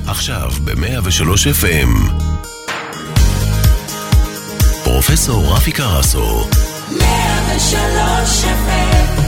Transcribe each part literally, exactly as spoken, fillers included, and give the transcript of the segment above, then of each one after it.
עכשיו ב-מאה ושלוש אף אם. פרופסור רפי קרסו. מאה ושלוש אף אם.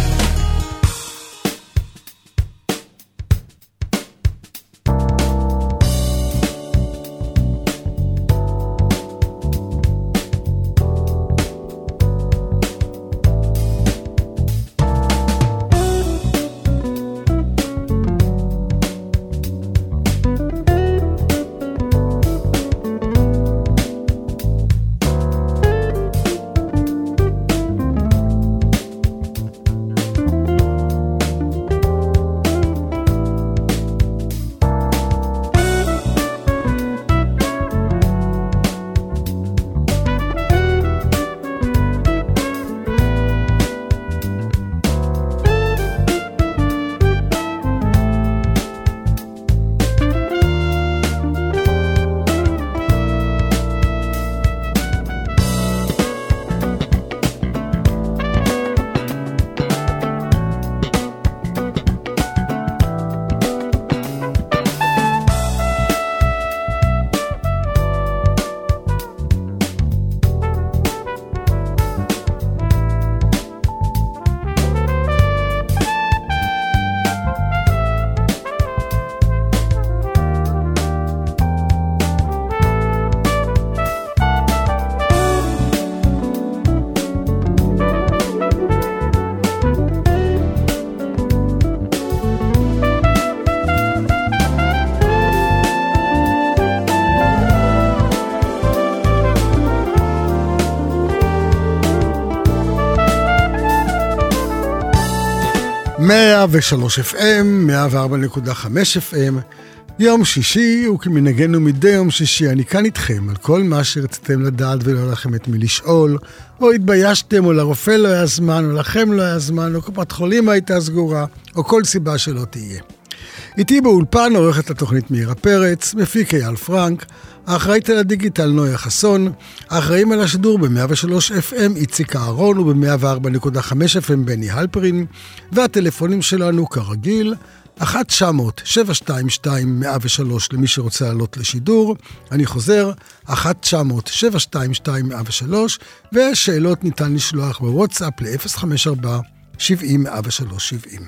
מאה ושלוש אף אם, מאה וארבע נקודה חמש אף אם, יום שישי, וכמנהגנו מדי יום שישי, אני כאן איתכם על כל מה שרציתם לדעת ולא לכם את מי לשאול, או התביישתם, או לרופא לא היה זמן, או לכם לא היה זמן, או קופת חולים הייתה סגורה, או כל סיבה שלא תהיה. איתי באולפן עורכת התוכנית מאירה פרץ, מפיק אייל פרנק, האחראית על הדיגיטל נויה חסון, האחראים על השידור ב-מאה ושלוש אף אם איציק אהרון וב-מאה וארבע נקודה חמש אף אם בני הלפרין, והטלפונים שלנו כרגיל, אחת תשע מאות שבע שתיים שתיים מאה ושלוש למי שרוצה לעלות לשידור, אני חוזר, אחת תשע מאות שבע שתיים שתיים מאה ושלוש, ושאלות ניתן לשלוח בוואטסאפ ל-אפס חמש ארבע שבעים מאה ושלוש שבעים.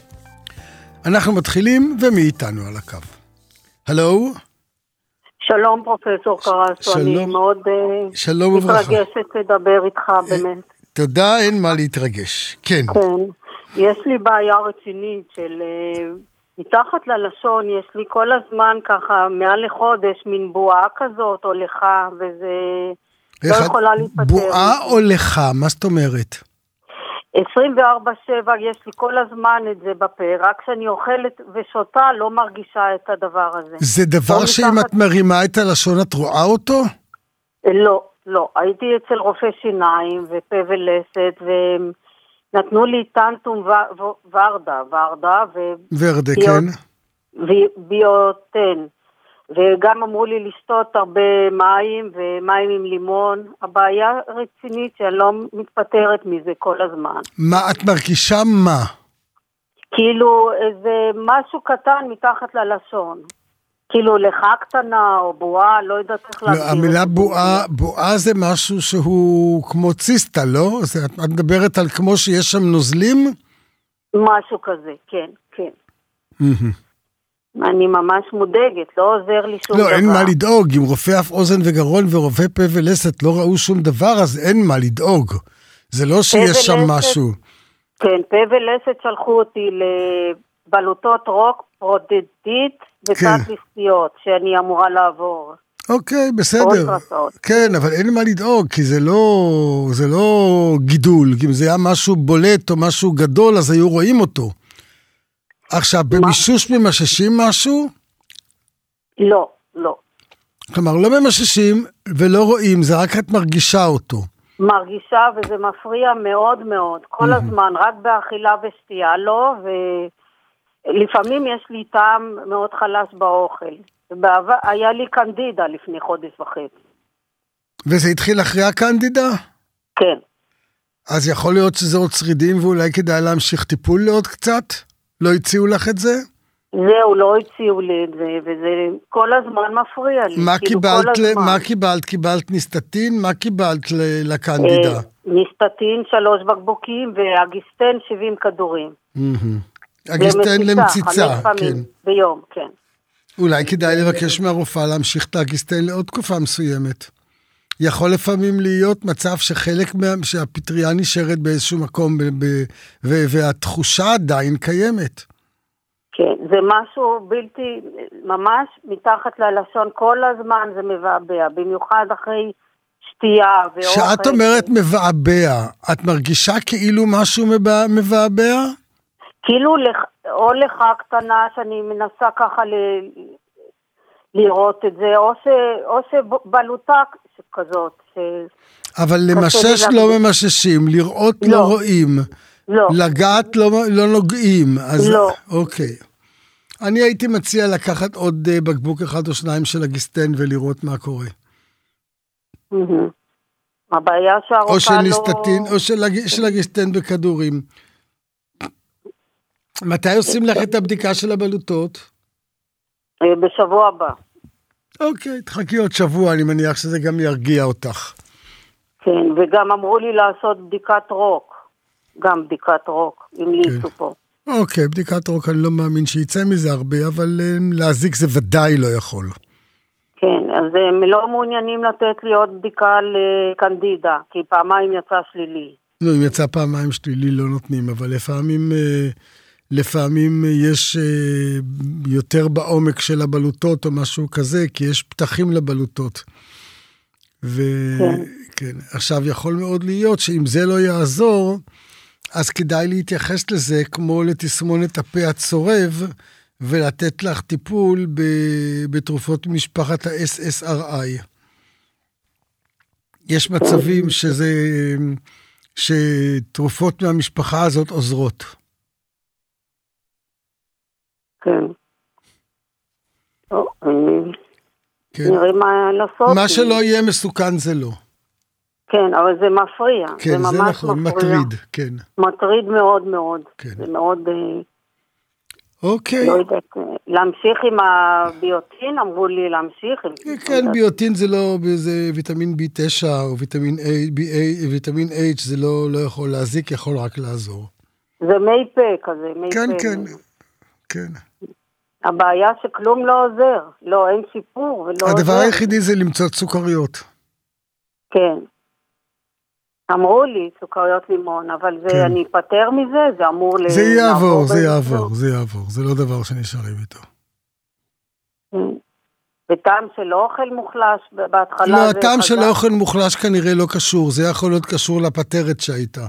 אנחנו מתחילים, ומי איתנו על הקו? הלו? שלום פרופסור קרסו, אני מאוד שלום מתרגשת לדבר איתך באמת. תודה, אין מה להתרגש. כן. כן, יש לי בעיה רצינית של מתחת ללשון, יש לי כל הזמן ככה מעל לחודש מין בועה כזאת או לך, וזה לא יכולה להתפטר. בועה או לך, מה זאת אומרת? עשרים וארבע שבע יש לי כל הזמן את זה בפה, רק כשאני אוכלת ושותה לא מרגישה את הדבר הזה. זה דבר שאם מתחת... את מרימה את הלשון את רואה אותו? לא, לא. הייתי אצל רופא שיניים ופה ולסת, ונתנו לי טנטום ו... ו... ורדה, ורדה ו... ורדה, ביוט... כן. וביוטן. וגם אמרו לי לשתות הרבה מים ומים עם לימון. הבעיה רצינית שאני לא מתפטרת מזה כל הזמן. מה, את מרגישה מה? כאילו איזה משהו קטן מתחת ללשון. כאילו לך קטנה או בועה, לא יודעת איך להגדיר. לא, המילה בועה, בועה זה משהו שהוא כמו ציסטה, לא? את מדברת על כמו שיש שם נוזלים? משהו כזה, כן, כן. אני ממש מודאגת, לא עוזר לי שום לא, דבר. לא, אין מה לדאוג. אם רופא אף אוזן וגרון ורופא פה ולסת לא ראו שום דבר, אז אין מה לדאוג. זה לא שיש שם משהו. כן, פה ולסת שלחו אותי לבלוטות רוק פרודדית ותת לסטיות, שאני אמורה לעבור. אוקיי, בסדר. כן, אבל אין מה לדאוג, כי זה לא, זה לא גידול. אם זה היה משהו בולט או משהו גדול, אז היו רואים אותו. עכשיו, במישוש ממששים משהו? לא, לא. כלומר, לא ממששים ולא רואים, זה רק את מרגישה אותו. מרגישה, וזה מפריע מאוד מאוד. כל הזמן, רק באכילה ושתייה, לא, ולפעמים יש לי טעם מאוד חלש באוכל. היה לי קנדידה לפני חודש וחצי. וזה התחיל אחרי הקנדידה? כן. אז יכול להיות שזה עוד שרידים, ואולי כדאי להמשיך טיפול לעוד קצת? לא הציעו לך את זה? זהו, לא הציעו לי את זה, וזה כל הזמן מפריע לי. מה כאילו קיבלת, כל ל... הזמן. מה קיבלת? קיבלת ניסטטין? מה קיבלת ל... לקנדידה? אה, ניסטטין שלוש בקבוקים, והגיסטן שבעים כדורים. הגיסטן למציצה, חמש פעמים כן. ביום, כן. אולי כדאי לבקש מהרופאה להמשיך את הגיסטן לעוד תקופה מסוימת. יכול לפעמים להיות מצב שחלק מה... שהפטריה נשארת באיזשהו מקום, ב... ב... ו... והתחושה עדיין קיימת. כן, זה משהו בלתי, ממש מתחת ללשון, כל הזמן זה מבעבע, במיוחד אחרי שתייה ואוכל. כשאת אומרת מבעבע, את מרגישה כאילו משהו מבעבע? כאילו לח... או לך קטנה שאני מנסה ככה ל... לראות את זה, או, ש... או שבלוטה כזאת. ש... אבל למשש לא ממששים, לראות לא, לא רואים, לא. לגעת לא, לא נוגעים. אז... לא. אוקיי. אני הייתי מציע לקחת עוד בקבוק אחד או שניים של הגיסטן ולראות מה קורה. הבעיה שהרופאה לא... או של ניסטטין, או של הגיסטן בכדורים. מתי עושים לך את הבדיקה של הבלוטות? בשבוע הבא. אוקיי, תחכי עוד שבוע, אני מניח שזה גם ירגיע אותך. כן, וגם אמרו לי לעשות בדיקת רוק. גם בדיקת רוק, עם ליצו פה. אוקיי, בדיקת רוק אני לא מאמין שיצא מזה הרבה, אבל להזיק זה ודאי לא יכול. כן, אז הם לא מעוניינים לתת לי עוד בדיקה לקנדידה, כי פעמיים יצא שלילי. לא, אם יצא פעמיים שלילי לא נותנים, אבל לפעמים, לפעמים יש יותר בעומק של הבלוטות או משהו כזה, כי יש פתחים לבלוטות. וכן, עכשיו יכול מאוד להיות שאם זה לא יעזור, אז כדאי להתייחס לזה כמו לתסמונת הפה הצורב, ולתת לך טיפול בתרופות משפחת ה-אס אס אר איי. יש מצבים שזה, שתרופות מהמשפחה הזאת עוזרות. כן. נראה מה לעשות. מה שלא יהיה מסוכן זה לא. כן, אבל זה מפריע. כן, זה נכון, מטריד, כן. מטריד מאוד מאוד. כן. זה מאוד... אוקיי. לא יודעת, להמשיך עם הביוטין, אמרו לי להמשיך. כן, ביוטין זה לא, זה ויטמין בי תשע או ויטמין A, ויטמין H, זה לא יכול להזיק, יכול רק לעזור. זה מי פה כזה, מי פה. כן, כן, כן. הבעיה שכלום לא עוזר, לא, אין שיפור ולא עוזר. הדבר היחידי זה למצוא סוכריות. כן. אמרו לי סוכריות לימון, אבל זה, אני אפטר מזה, זה אמור ל... זה יעבור, זה יעבור, זה יעבור, זה לא דבר שנשארים איתו. וטעם של אוכל מוחלש בהתחלה... לא, הטעם של אוכל מוחלש כנראה לא קשור, זה יכול להיות קשור לפטרת שהייתה.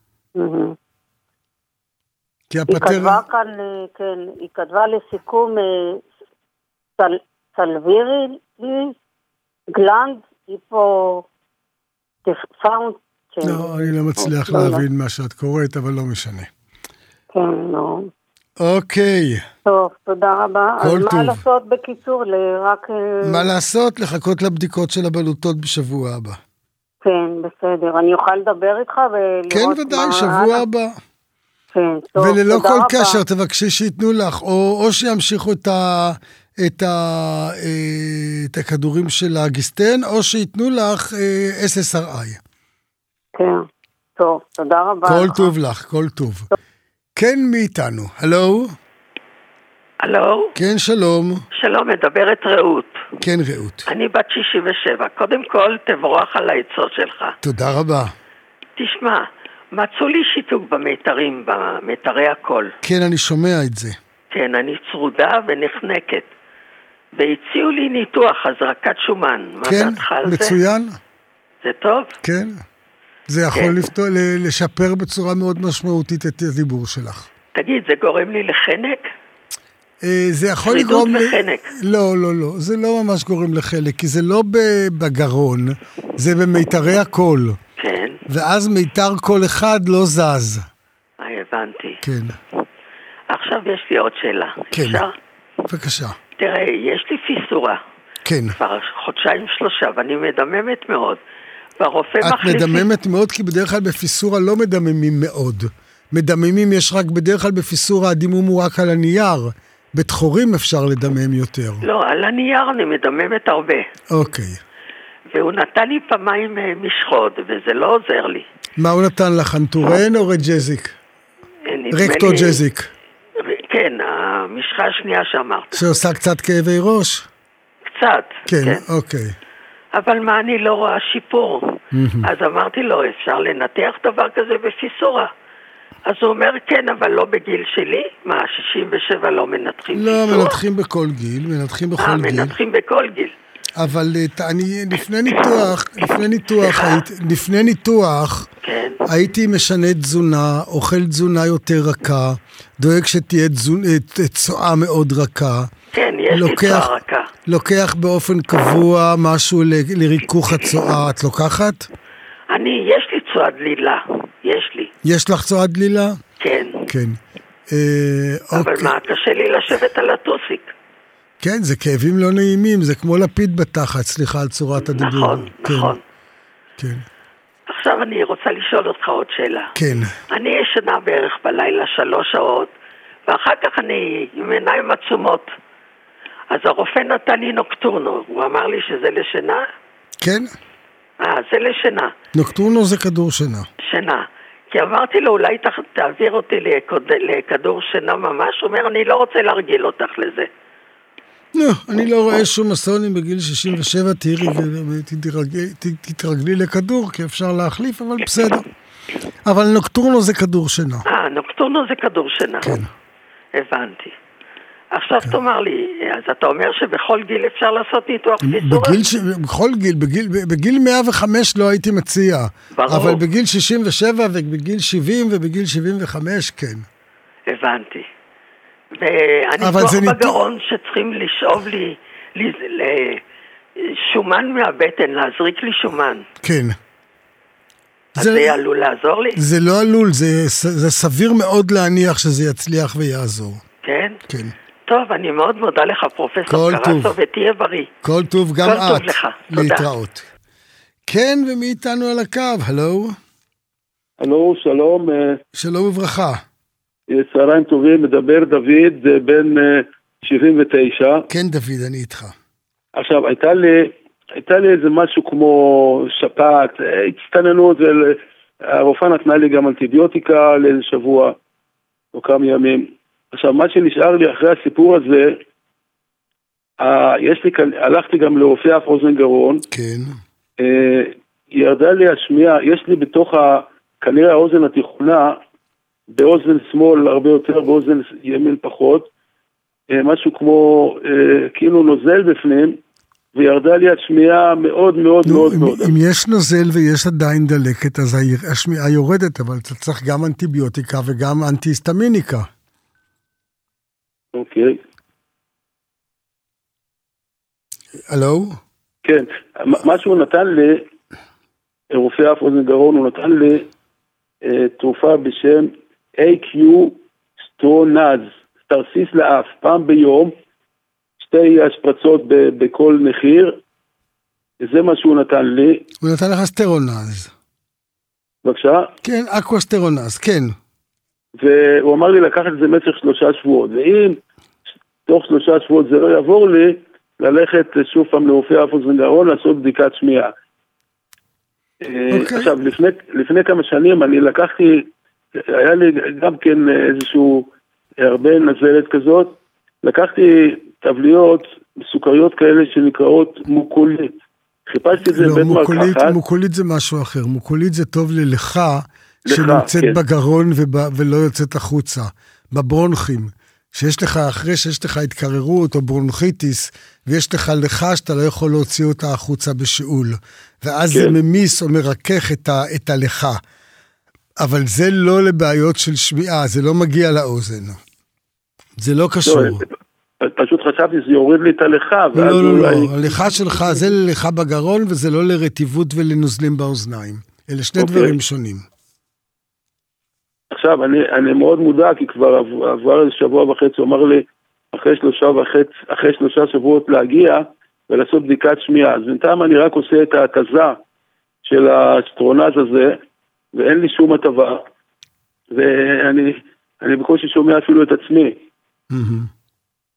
כי הפטרת... היא כתבה כאן, כן, היא כתבה לסיכום סלווירי, גלנד, היא פה... פאונד... לא, אני לא מצליח להבין מה שאת קוראת, אבל לא משנה. כן, לא. אוקיי. טוב, תודה רבה. כל טוב. אז מה לעשות בקיצור? רק... מה לעשות? לחכות לבדיקות של הבלוטות בשבוע הבא. כן, בסדר. אני אוכל לדבר איתך ולראות... כן, ודאי, שבוע הבא. כן, טוב, וללא כל קשר, תבקשי שיתנו לך, או, או שימשיכו את ה... את, ה, את הכדורים של הגיסטן, או שיתנו לך אס אס אר איי. כן, טוב, תודה רבה. כל לך. טוב לך, כל טוב. טוב. כן, מי איתנו? הלו? הלו? כן, שלום. שלום, מדברת רעות. כן, רעות. אני בת שישים ושבע. קודם כל, תבורך על העצות שלך. תודה רבה. תשמע, מצאו לי שיתוק במיתרים, במיתרי הקול. כן, אני שומע את זה. כן, אני צרודה ונחנקת. והציעו לי ניתוח, הזרקת שומן. כן, מצוין. זה? זה טוב? כן. זה יכול כן. לפתור, לשפר בצורה מאוד משמעותית את הדיבור שלך. תגיד, זה גורם לי לחנק? זה יכול לגרום... וחנק. לא, לא, לא. זה לא ממש גורם לחלק, כי זה לא בגרון, זה במיתרי הקול. כן. ואז מיתר קול אחד לא זז. אה, הבנתי. כן. עכשיו יש לי עוד שאלה. כן. אפשר? בבקשה. תראה, יש לי פיסורה. כן. כבר חודשיים שלושה, ואני מדממת מאוד. והרופא את מחליף... את מדממת מאוד, כי בדרך כלל בפיסורה לא מדממים מאוד. מדממים יש רק בדרך כלל בפיסורה, הדימום הוא רק על הנייר. בתחורים אפשר לדמם יותר. לא, על הנייר אני מדממת הרבה. אוקיי. והוא נתן לי פעמיים משחות, וזה לא עוזר לי. מה הוא נתן לך, אנטורן או רג'זיק? רקטוג'זיק. כן, המשחה השנייה שאמרת. שעושה קצת כאבי ראש? קצת, כן. כן. אוקיי. אבל מה, אני לא רואה שיפור. אז אמרתי לו, אפשר לנתח דבר כזה בפיסורה? אז הוא אומר, כן, אבל לא בגיל שלי. מה, שישים ושבע לא מנתחים פיסורה? לא, מנתחים בכל גיל, מנתחים בכל אה, גיל. מנתחים בכל גיל. אבל אני, לפני ניתוח, לפני ניתוח, הייתי, לפני ניתוח, כן. הייתי משנה תזונה, אוכל תזונה יותר רכה, דואג שתהיה צועה מאוד רכה. כן, יש לוקח, לי צועה רכה. לוקח באופן קבוע משהו ל, לריכוך הצועה, את לוקחת? אני, יש לי צועה דלילה, יש לי. יש לך צועה דלילה? כן. כן. אה, אבל אוקיי. מה, קשה לי לשבת על הטוסיק. כן, זה כאבים לא נעימים, זה כמו לפיד בתחת, סליחה על צורת הדיבור. נכון, כן, נכון. כן. עכשיו אני רוצה לשאול אותך עוד שאלה. כן. אני ישנה בערך בלילה שלוש שעות, ואחר כך אני עם עיניים עצומות. אז הרופא נתן לי נוקטורנו, הוא אמר לי שזה לשינה? כן. אה, זה לשינה. נוקטורנו זה כדור שינה. שינה. כי אמרתי לו, אולי ת, תעביר אותי לכד, לכדור שינה ממש, הוא אומר, אני לא רוצה להרגיל אותך לזה. לא, אני לא רואה שום אסון אם בגיל שישים ושבע תתרגלי לכדור, כי אפשר להחליף, אבל בסדר. אבל נוקטורנו זה כדור שינה. אה, נוקטורנו זה כדור שינה. כן. הבנתי. עכשיו תאמר לי, אז אתה אומר שבכל גיל אפשר לעשות ניתוח פיסורה? בכל גיל, בגיל מאה וחמש לא הייתי מציע. ברור. אבל בגיל שישים ושבע ובגיל שבעים ובגיל שבעים וחמש, כן. הבנתי. והניתוח בגרון שצריכים לשאוב לי שומן מהבטן, להזריק לי שומן. כן. אז זה עלול לעזור לי? זה לא עלול, זה סביר מאוד להניח שזה יצליח ויעזור. כן? כן. טוב, אני מאוד מודה לך, פרופסור קרסו, ותהיה בריא. כל טוב, גם את. כל טוב לך, תודה. להתראות. כן, ומי איתנו על הקו? הלו? הלו, שלום. שלום וברכה. צהריים טובים, מדבר דוד, בן שבעים ותשע. כן, דוד, אני איתך. עכשיו, הייתה לי, הייתה לי איזה משהו כמו שפעת, הצטננות, והרופאה נתנה לי גם אנטיביוטיקה לאיזה שבוע, או כמה ימים. עכשיו, מה שנשאר לי אחרי הסיפור הזה, יש לי, הלכתי גם לרופא אף אוזן גרון. כן. ירדה לי השמיעה, יש לי בתוך ה, כנראה האוזן התיכונה, באוזן שמאל הרבה יותר, באוזן ימין פחות, משהו כמו, כאילו נוזל בפנים, וירדה לי השמיעה מאוד מאוד נו, מאוד אם, מאוד. אם יש נוזל ויש עדיין דלקת, אז השמיעה יורדת, אבל אתה צריך גם אנטיביוטיקה וגם אנטי-היסטמיניקה. אוקיי. הלו? כן, מה שהוא נתן לי, רופא אף אוזן גרון, הוא נתן לי אה, תרופה בשם איי קיו סטרונז, תרסיס לאף, פעם ביום, שתי השפרצות ב- בכל מחיר, זה מה שהוא נתן לי. הוא נתן לך סטרונז. בבקשה? כן, אקווסטרונז, כן. והוא אמר לי לקחת את זה במשך שלושה שבועות, ואם תוך שלושה שבועות זה לא יעבור לי, ללכת שוב פעם לרופא אף אוזן גרון, לעשות בדיקת שמיעה. Okay. עכשיו, לפני, לפני כמה שנים אני לקחתי, היה לי גם כן איזשהו הרבה נזלת כזאת, לקחתי טבליות סוכריות כאלה שנקראות מוקולית. חיפשתי את זה לא, בית מוקולית, מרקחת. מוקולית זה משהו אחר. מוקולית זה טוב ללכה, שנמצאת כן. בגרון ובא, ולא יוצאת החוצה, בברונכים. שיש לך, אחרי שיש לך התקררות או ברונכיטיס, ויש לך לך שאתה לא יכול להוציא אותה החוצה בשאול. ואז כן. זה ממיס או מרכך את, ה, את הלכה. אבל זה לא לבעיות של שמיעה, זה לא מגיע לאוזן. זה לא קשור. לא, פשוט חשבתי שזה יוריד לי את הלכה. לא, לא, לא, אולי... לא. הלכה שלך זה ללכה בגרון, וזה לא לרטיבות ולנוזלים באוזניים. אלה שני אוקיי. דברים שונים. עכשיו, אני, אני מאוד מודע, כי כבר עבר איזה שבוע וחצי, הוא אמר לי, אחרי שלושה וחצי, אחרי שלושה שבועות להגיע, ולעשות בדיקת שמיעה. אז בינתיים אני רק עושה את ההתזה של הסטרונז הזה, ואין לי שום הטבה, ואני אני בקושי שומע אפילו את עצמי.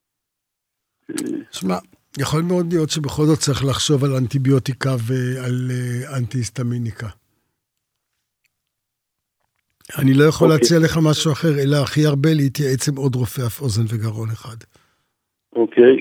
שמע, יכול מאוד להיות שבכל זאת צריך לחשוב על אנטיביוטיקה ועל אנטי-היסטמיניקה. אני לא יכול להציע לך משהו אחר, אלא הכי הרבה להתייעץ עם עוד רופא אף אוזן וגרון אחד. אוקיי.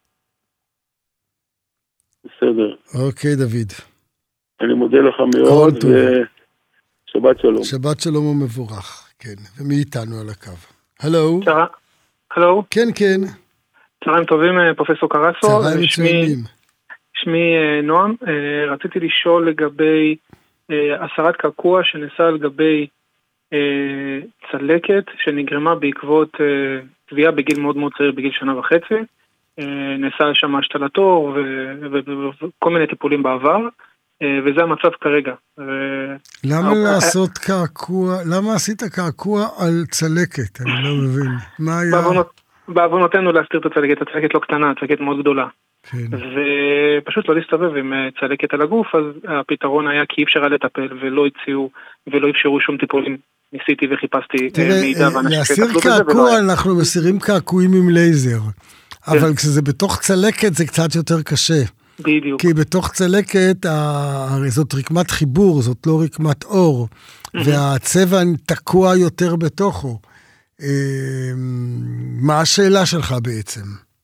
בסדר. אוקיי, דוד. אני מודה לך מאוד, ושבת שלום. שבת שלום ומבורך, כן. ומי איתנו על הקו? הלו? הלו? כן, כן. צהריים טובים, פרופסור קרסו. צהריים מצוינים. שמי נועם. רציתי לשאול לגבי הסרת קעקוע שנעשה לגבי צלקת שנגרמה בעקבות תביעה בגיל מאוד מאוד צעיר, בגיל שנה וחצי. נעשה שם השתלת עור וכל מיני טיפולים בעבר, וזה המצב כרגע. למה לעשות קעקוע, למה עשית קעקוע על צלקת? אני לא מבין. מה היה? בעוונותינו להסתיר את הצלקת, הצלקת לא קטנה, הצלקת מאוד גדולה. ופשוט לא להסתובב עם צלקת על הגוף, אז הפתרון היה כי אי אפשר לטפל ולא הציעו ולא אפשרו שום טיפולים. ניסיתי וחיפשתי מידע. תראה, להסיר קעקוע, אנחנו מסירים קעקועים עם לייזר. אבל כשזה בתוך צלקת זה קצת יותר קשה. בדיוק. כי בתוך צלקת, הרי זאת רקמת חיבור, זאת לא רקמת אור, והצבע תקוע יותר בתוכו. מה השאלה שלך בעצם?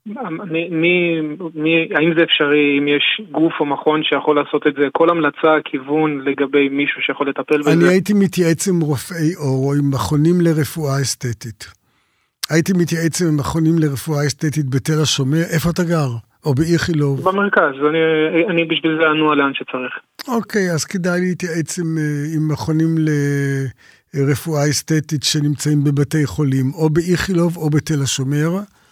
האם זה אפשרי, אם יש גוף או מכון שיכול לעשות את זה? כל המלצה, כיוון לגבי מישהו שיכול לטפל בזה? אני הייתי מתייעץ עם רופאי אור, או עם מכונים לרפואה אסתטית. הייתי מתייעץ עם מכונים לרפואה אסתטית בתל השומר. איפה אתה גר? או באיכילוב? במרכז, אני, אני בשביל זה אנוע לאן שצריך. אוקיי, אז כדאי להתייעץ עם, עם מכונים לרפואה אסתטית שנמצאים בבתי חולים, או באיכילוב או בתל השומר,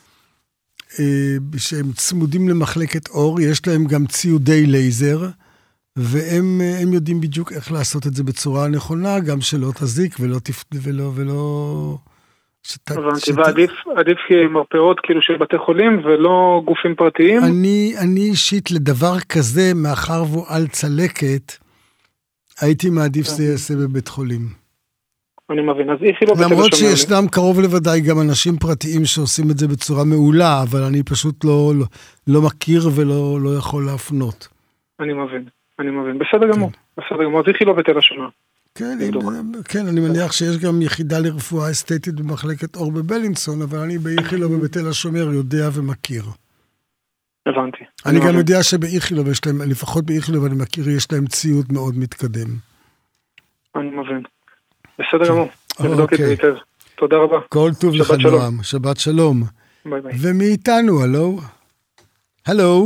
שהם צמודים למחלקת אור, יש להם גם ציודי לייזר, והם הם יודעים בדיוק איך לעשות את זה בצורה הנכונה, גם שלא תזיק ולא תפת... ולא... ולא... שת... הבנתי, ועדיף עדיף מרפאות כאילו של בתי חולים ולא גופים פרטיים? אני, אני אישית לדבר כזה, מאחר והוא על צלקת, הייתי מעדיף שזה יעשה בבית חולים. אני מבין, אז איכי לא... למרות שישנם קרוב לוודאי גם אנשים פרטיים שעושים את זה בצורה מעולה, אבל אני פשוט לא, לא, לא מכיר ולא לא יכול להפנות. אני מבין, אני מבין. בסדר גמור, בסדר גמור, אז איכי לא בתל השומר. כן, כן, אני מניח שיש גם יחידה לרפואה אסתטית במחלקת אור בבלינסון, אבל אני באיכילוב ובתל השומר יודע ומכיר. הבנתי. אני גם יודע שבאיכילוב יש להם, לפחות באיכילוב אני מכיר, יש להם ציוד מאוד מתקדם. אני מבין. בסדר גמור. נבדוק את זה היטב. תודה רבה. כל טוב לך נועם. שבת שלום. ביי ביי. ומי איתנו, הלו? הלו?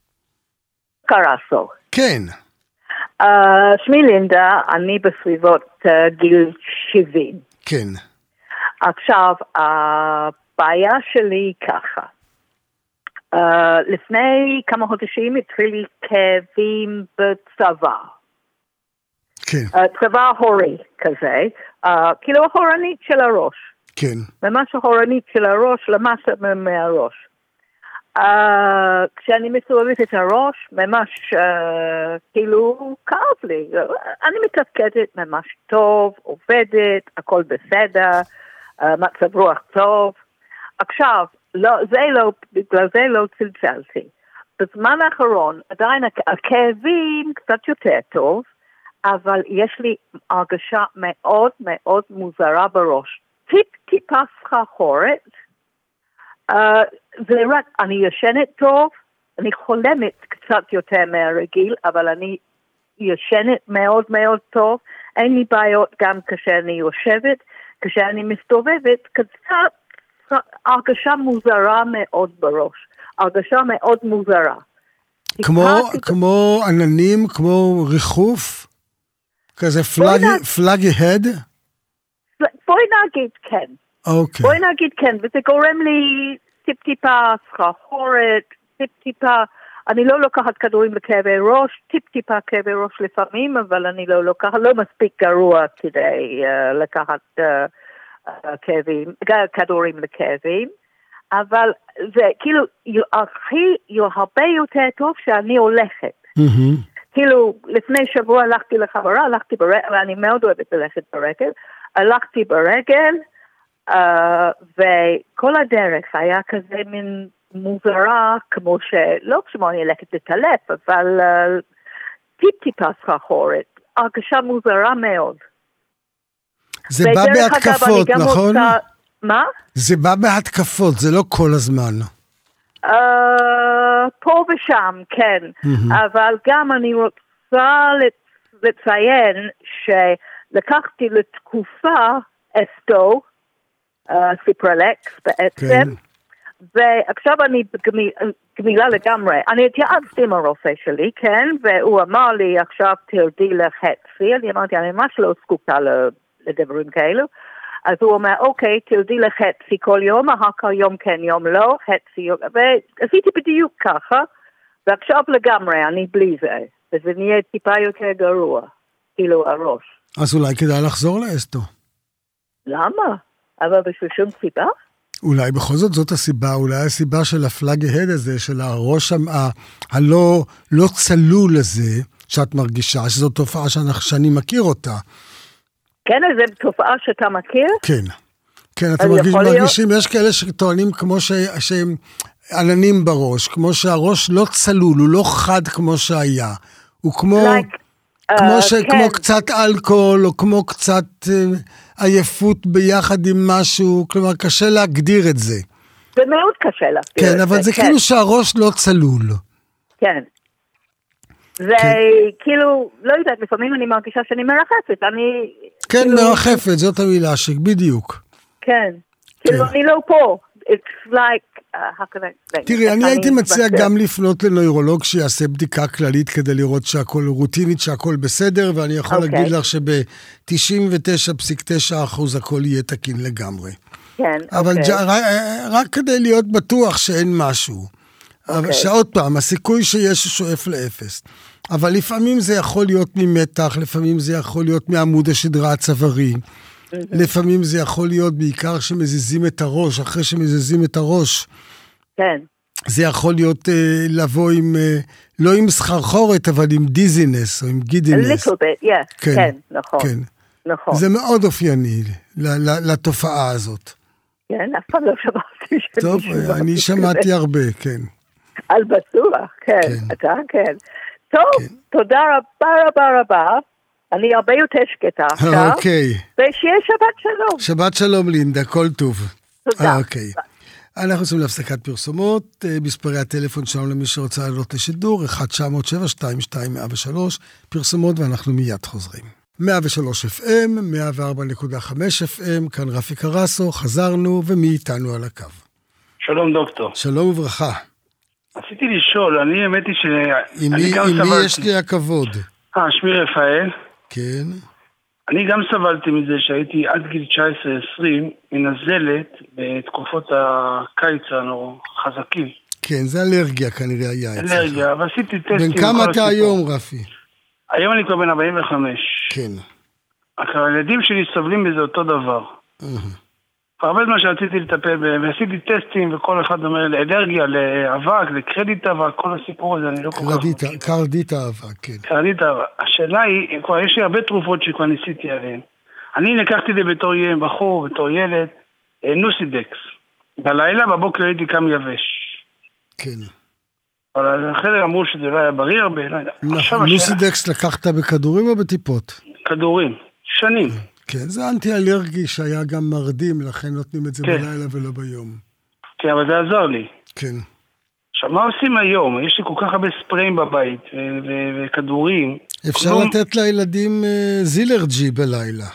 קרסו. כן. Uh, שמי לינדה, אני בסביבות uh, גיל שבעים. כן. עכשיו, הבעיה שלי היא ככה. Uh, לפני כמה חודשים התחיל לי כאבים בצבא. כן. Uh, צבא הורי כזה, uh, כאילו ההורנית של הראש. כן. ממש ההורנית של הראש, למטה מהראש. Uh, כשאני מסובבת את הראש, ממש uh, כאילו כאב לי. אני מתפקדת ממש טוב, עובדת, הכל בסדר, uh, מצב רוח טוב. עכשיו, לא, זה לא, בגלל זה לא צלצלתי. בזמן האחרון, עדיין הכאבים קצת יותר טוב, אבל יש לי הרגשה מאוד מאוד מוזרה בראש. טיפ טיפה סחרחורת, Uh, זה רק, אני ישנת טוב, אני חולמת קצת יותר מהרגיל, אבל אני ישנת מאוד מאוד טוב, אין לי בעיות גם כשאני יושבת, כשאני מסתובבת, קצת הרגשה מוזרה מאוד בראש, הרגשה מאוד מוזרה. כמו, כמו עננים, כמו ריחוף, כזה פלאגי, פלאגי הד? בואי נגיד כן. Okay. בואי נגיד כן, וזה גורם לי טיפ-טיפה סחרחורת, טיפ-טיפה, אני לא לוקחת כדורים לכאבי ראש, טיפ-טיפה כאבי ראש לפעמים, אבל אני לא לוקחת, לא מספיק גרוע כדי uh, לקחת uh, uh, כאבים, כדורים לכאבים, אבל זה כאילו הכי, הרבה יותר טוב שאני הולכת. Mm-hmm. כאילו, לפני שבוע הלכתי לחברה, הלכתי ברגל, ואני מאוד אוהבת ללכת ברגל, הלכתי ברגל, Uh, וכל הדרך היה כזה מין מוזרה, כמו שלא כמו אני הלכת לטלף, אבל טיפ-טיפה סחרחורת, הרגשה מוזרה מאוד. זה בא בהתקפות, נכון? רוצה... מה? זה בא בהתקפות, זה לא כל הזמן. Uh, פה ושם, כן. Mm-hmm. אבל גם אני רוצה לציין שלקחתי לתקופה אסטו, uh, סיפרלקס בעצם, כן. ועכשיו אני גמילה לגמרי. אני התייעצתי עם הרופא שלי, כן, והוא אמר לי עכשיו תרדי לחצי, אני אמרתי, אני ממש לא זקוקה לדברים כאלו, אז הוא אומר, אוקיי, תרדי לחצי כל יום, אחר כך יום כן, יום לא, חצי יום, ועשיתי בדיוק ככה, ועכשיו לגמרי, אני בלי זה, וזה נהיה טיפה יותר גרוע, כאילו הראש. אז אולי כדאי לחזור לאסטו. למה? אבל בשביל שום סיבה? אולי בכל זאת זאת הסיבה, אולי הסיבה של הפלאג ההד הזה, של הראש ה- הלא לא צלול הזה, שאת מרגישה, שזו תופעה שאני מכיר אותה. כן, זו תופעה שאתה מכיר? כן. כן, אתם מרגיש, מרגישים, יש כאלה שטוענים כמו ש, שהם עננים בראש, כמו שהראש לא צלול, הוא לא חד כמו שהיה. הוא כמו, like, כמו, uh, ש, כן. כמו קצת אלכוהול, או כמו קצת uh, עייפות ביחד עם משהו, כלומר, קשה להגדיר את זה. זה מאוד קשה להגדיר כן, את זה. אבל זה כן. כאילו שהראש לא צלול. כן. זה כן. כאילו, לא יודעת, לפעמים אני מרגישה שאני מרחפת, אני... כן, כאילו... מרחפת, זאת המילה שבדיוק. כן, כאילו אני לא פה, it's like, uh, how can I... תראי, אני הייתי מציע גם לפנות לנוירולוג שיעשה בדיקה כללית כדי לראות שהכל רוטינית, שהכל בסדר, ואני יכול להגיד לך שב-תשעים ותשע נקודה תשע אחוז הכל יהיה תקין לגמרי. כן, אבל רק כדי להיות בטוח שאין משהו. שעוד פעם, הסיכוי שיש שואף לאפס. אבל לפעמים זה יכול להיות ממתח, לפעמים זה יכול להיות מעמוד השדרה הצווארי, לפעמים זה יכול להיות בעיקר שמזיזים את הראש, אחרי שמזיזים את הראש. כן. זה יכול להיות אה, לבוא עם, אה, לא עם סחרחורת, אבל עם דיזינס או עם גידינס. A little bit, yeah. כן, כן, נכון. כן. נכון. זה מאוד אופייני לתופעה הזאת. כן, אף פעם לא שמעתי. טוב, אני שמעתי הרבה, כן. על בטוח, כן, אתה כן. טוב, תודה רבה רבה רבה. אני הרבה יותר שקטה עכשיו. אוקיי. ושיהיה שבת שלום. שבת שלום לינדה, כל טוב. תודה. אוקיי. אנחנו עושים להפסקת פרסומות, מספרי הטלפון שלנו למי שרוצה לעלות לשידור, אחת תשע אפס שבע שתיים שתיים אפס שלוש, פרסומות ואנחנו מיד חוזרים. מאה ושלוש אף אם, מאה וארבע נקודה חמש אף אם, כאן רפי קרסו, חזרנו ומי איתנו על הקו. שלום דוקטור. שלום וברכה. רציתי לשאול, אני האמת היא שאני גם סבלתי. עם מי יש סבלתי. לי הכבוד? אה, שמי רפאל. כן. אני גם סבלתי מזה שהייתי עד גיל תשע עשרה עשרים מנזלת בתקופות הקיץ החזקים. כן, זה אלרגיה כנראה היה אצלך. אלרגיה, אבל עשיתי טסטים. בן כמה אתה היום, רפי? היום אני כבר בן ארבעים וחמש. כן. הילדים שלי סובלים בזה אותו דבר. הרבה זמן שרציתי לטפל בהם, ועשיתי טסטים, וכל אחד אומר לאלרגיה, לאבק, לקרדיט אבק, כל הסיפור הזה, אני לא כל כך... קרדיט אבק, כן. קרדיט אבק. השאלה היא, כבר יש לי הרבה תרופות שכבר ניסיתי עליהן. אני לקחתי את זה בתור בחור, בתור ילד, נוסידקס. בלילה, בבוקר הייתי קם יבש. כן. אבל אחרי אמרו שזה לא היה בריא הרבה, לא יודע. נוסידקס לקחת בכדורים או בטיפות? כדורים, שנים. כן, זה אנטי-אלרגי שהיה גם מרדים, לכן נותנים את זה בלילה ולא ביום. כן, אבל זה עזר לי. כן. עכשיו, מה עושים היום? יש לי כל כך הרבה ספריים בבית וכדורים. אפשר לתת לילדים זילרג'י בלילה.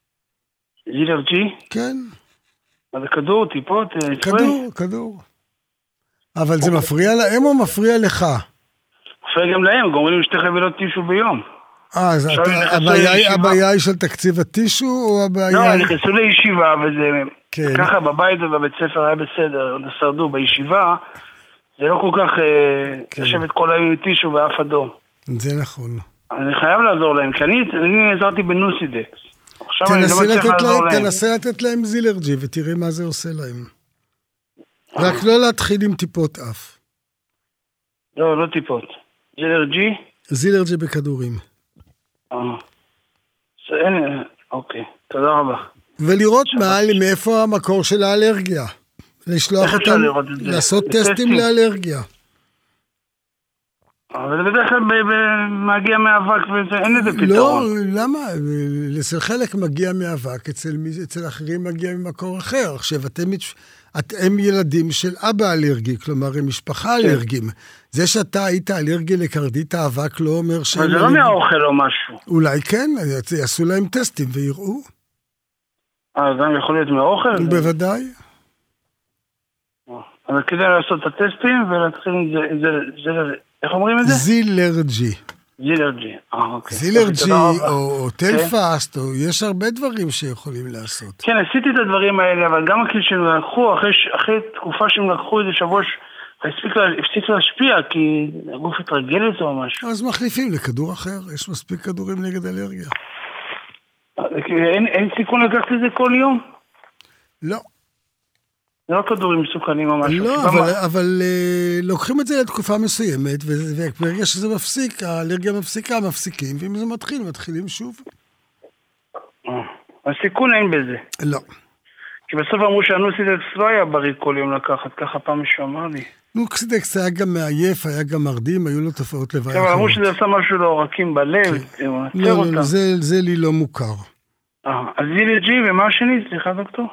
זילרג'י? כן. מה זה כדור, טיפות? כדור, כדור. אבל זה מפריע להם או מפריע לך? מפריע גם להם, גומרים עם שתי חבילות טישו ביום. אה, אז הבעיה היא של תקציב הטישו או הבעיה... לא, נכנסו לישיבה וזה... ככה בבית ובבית ספר היה בסדר, נסרדו בישיבה, זה לא כל כך לשבת כל היום טישו ואף אדום. זה נכון. אני חייב לעזור להם, כי אני עזרתי בנוסידקס. תנסה לתת להם זילרג'י ותראה מה זה עושה להם. רק לא להתחיל עם טיפות אף. לא, לא טיפות. זילרג'י? זילרג'י בכדורים. אה. אוקיי, תודה רבה. ולראות מאיפה המקור של האלרגיה. לשלוח אותם, לעשות טסטים לאלרגיה. אבל זה בדרך כלל מגיע מאבק, ואין לזה פתרון. לא, למה? אצל חלק מגיע מאבק, אצל אחרים מגיע ממקור אחר. עכשיו, אתם ילדים של אבא אלרגי, כלומר, הם משפחה אלרגיים. זה שאתה היית אלרגי לקרדית האבק לא אומר שהם... אבל זה לא מהאוכל או משהו. אולי כן, יעשו להם טסטים ויראו. אה, גם יכול להיות מהאוכל? בוודאי. אבל כדאי לעשות את הטסטים ולהתחיל עם זה... איך אומרים את זה? זילרג'י. זילרג'י, אה, אוקיי. זילרג'י או טלפסט, או יש הרבה דברים שיכולים לעשות. כן, עשיתי את הדברים האלה, אבל גם כשהם לקחו, אחרי תקופה שהם לקחו איזה שבוע, הפסיק להשפיע, כי הגוף התרגל את זה או משהו. אז מחליפים לכדור אחר, יש מספיק כדורים נגד אלרגיה. אין סיכון לקחת את זה כל יום? לא. זה לא כדורים מסוכנים או משהו. לא, אבל, אבל uh, לוקחים את זה לתקופה מסוימת, וברגע שזה מפסיק, האלרגיה מפסיקה, מפסיקים, ואם זה מתחיל, מתחילים שוב. הסיכון אין בזה. לא. כי בסוף אמרו שהנוסידקס לא היה בריא כל יום לקחת, ככה פעם מישהו אמר לי. נוסידקס היה גם מעייף, היה גם מרדים, היו לו תופעות לוואי אחרות. אבל אמרו שזה עשה משהו לעורקים בלב, לא, זה לי לא מוכר. אז זילרג'י, ומה השני? סליחה דוקטור?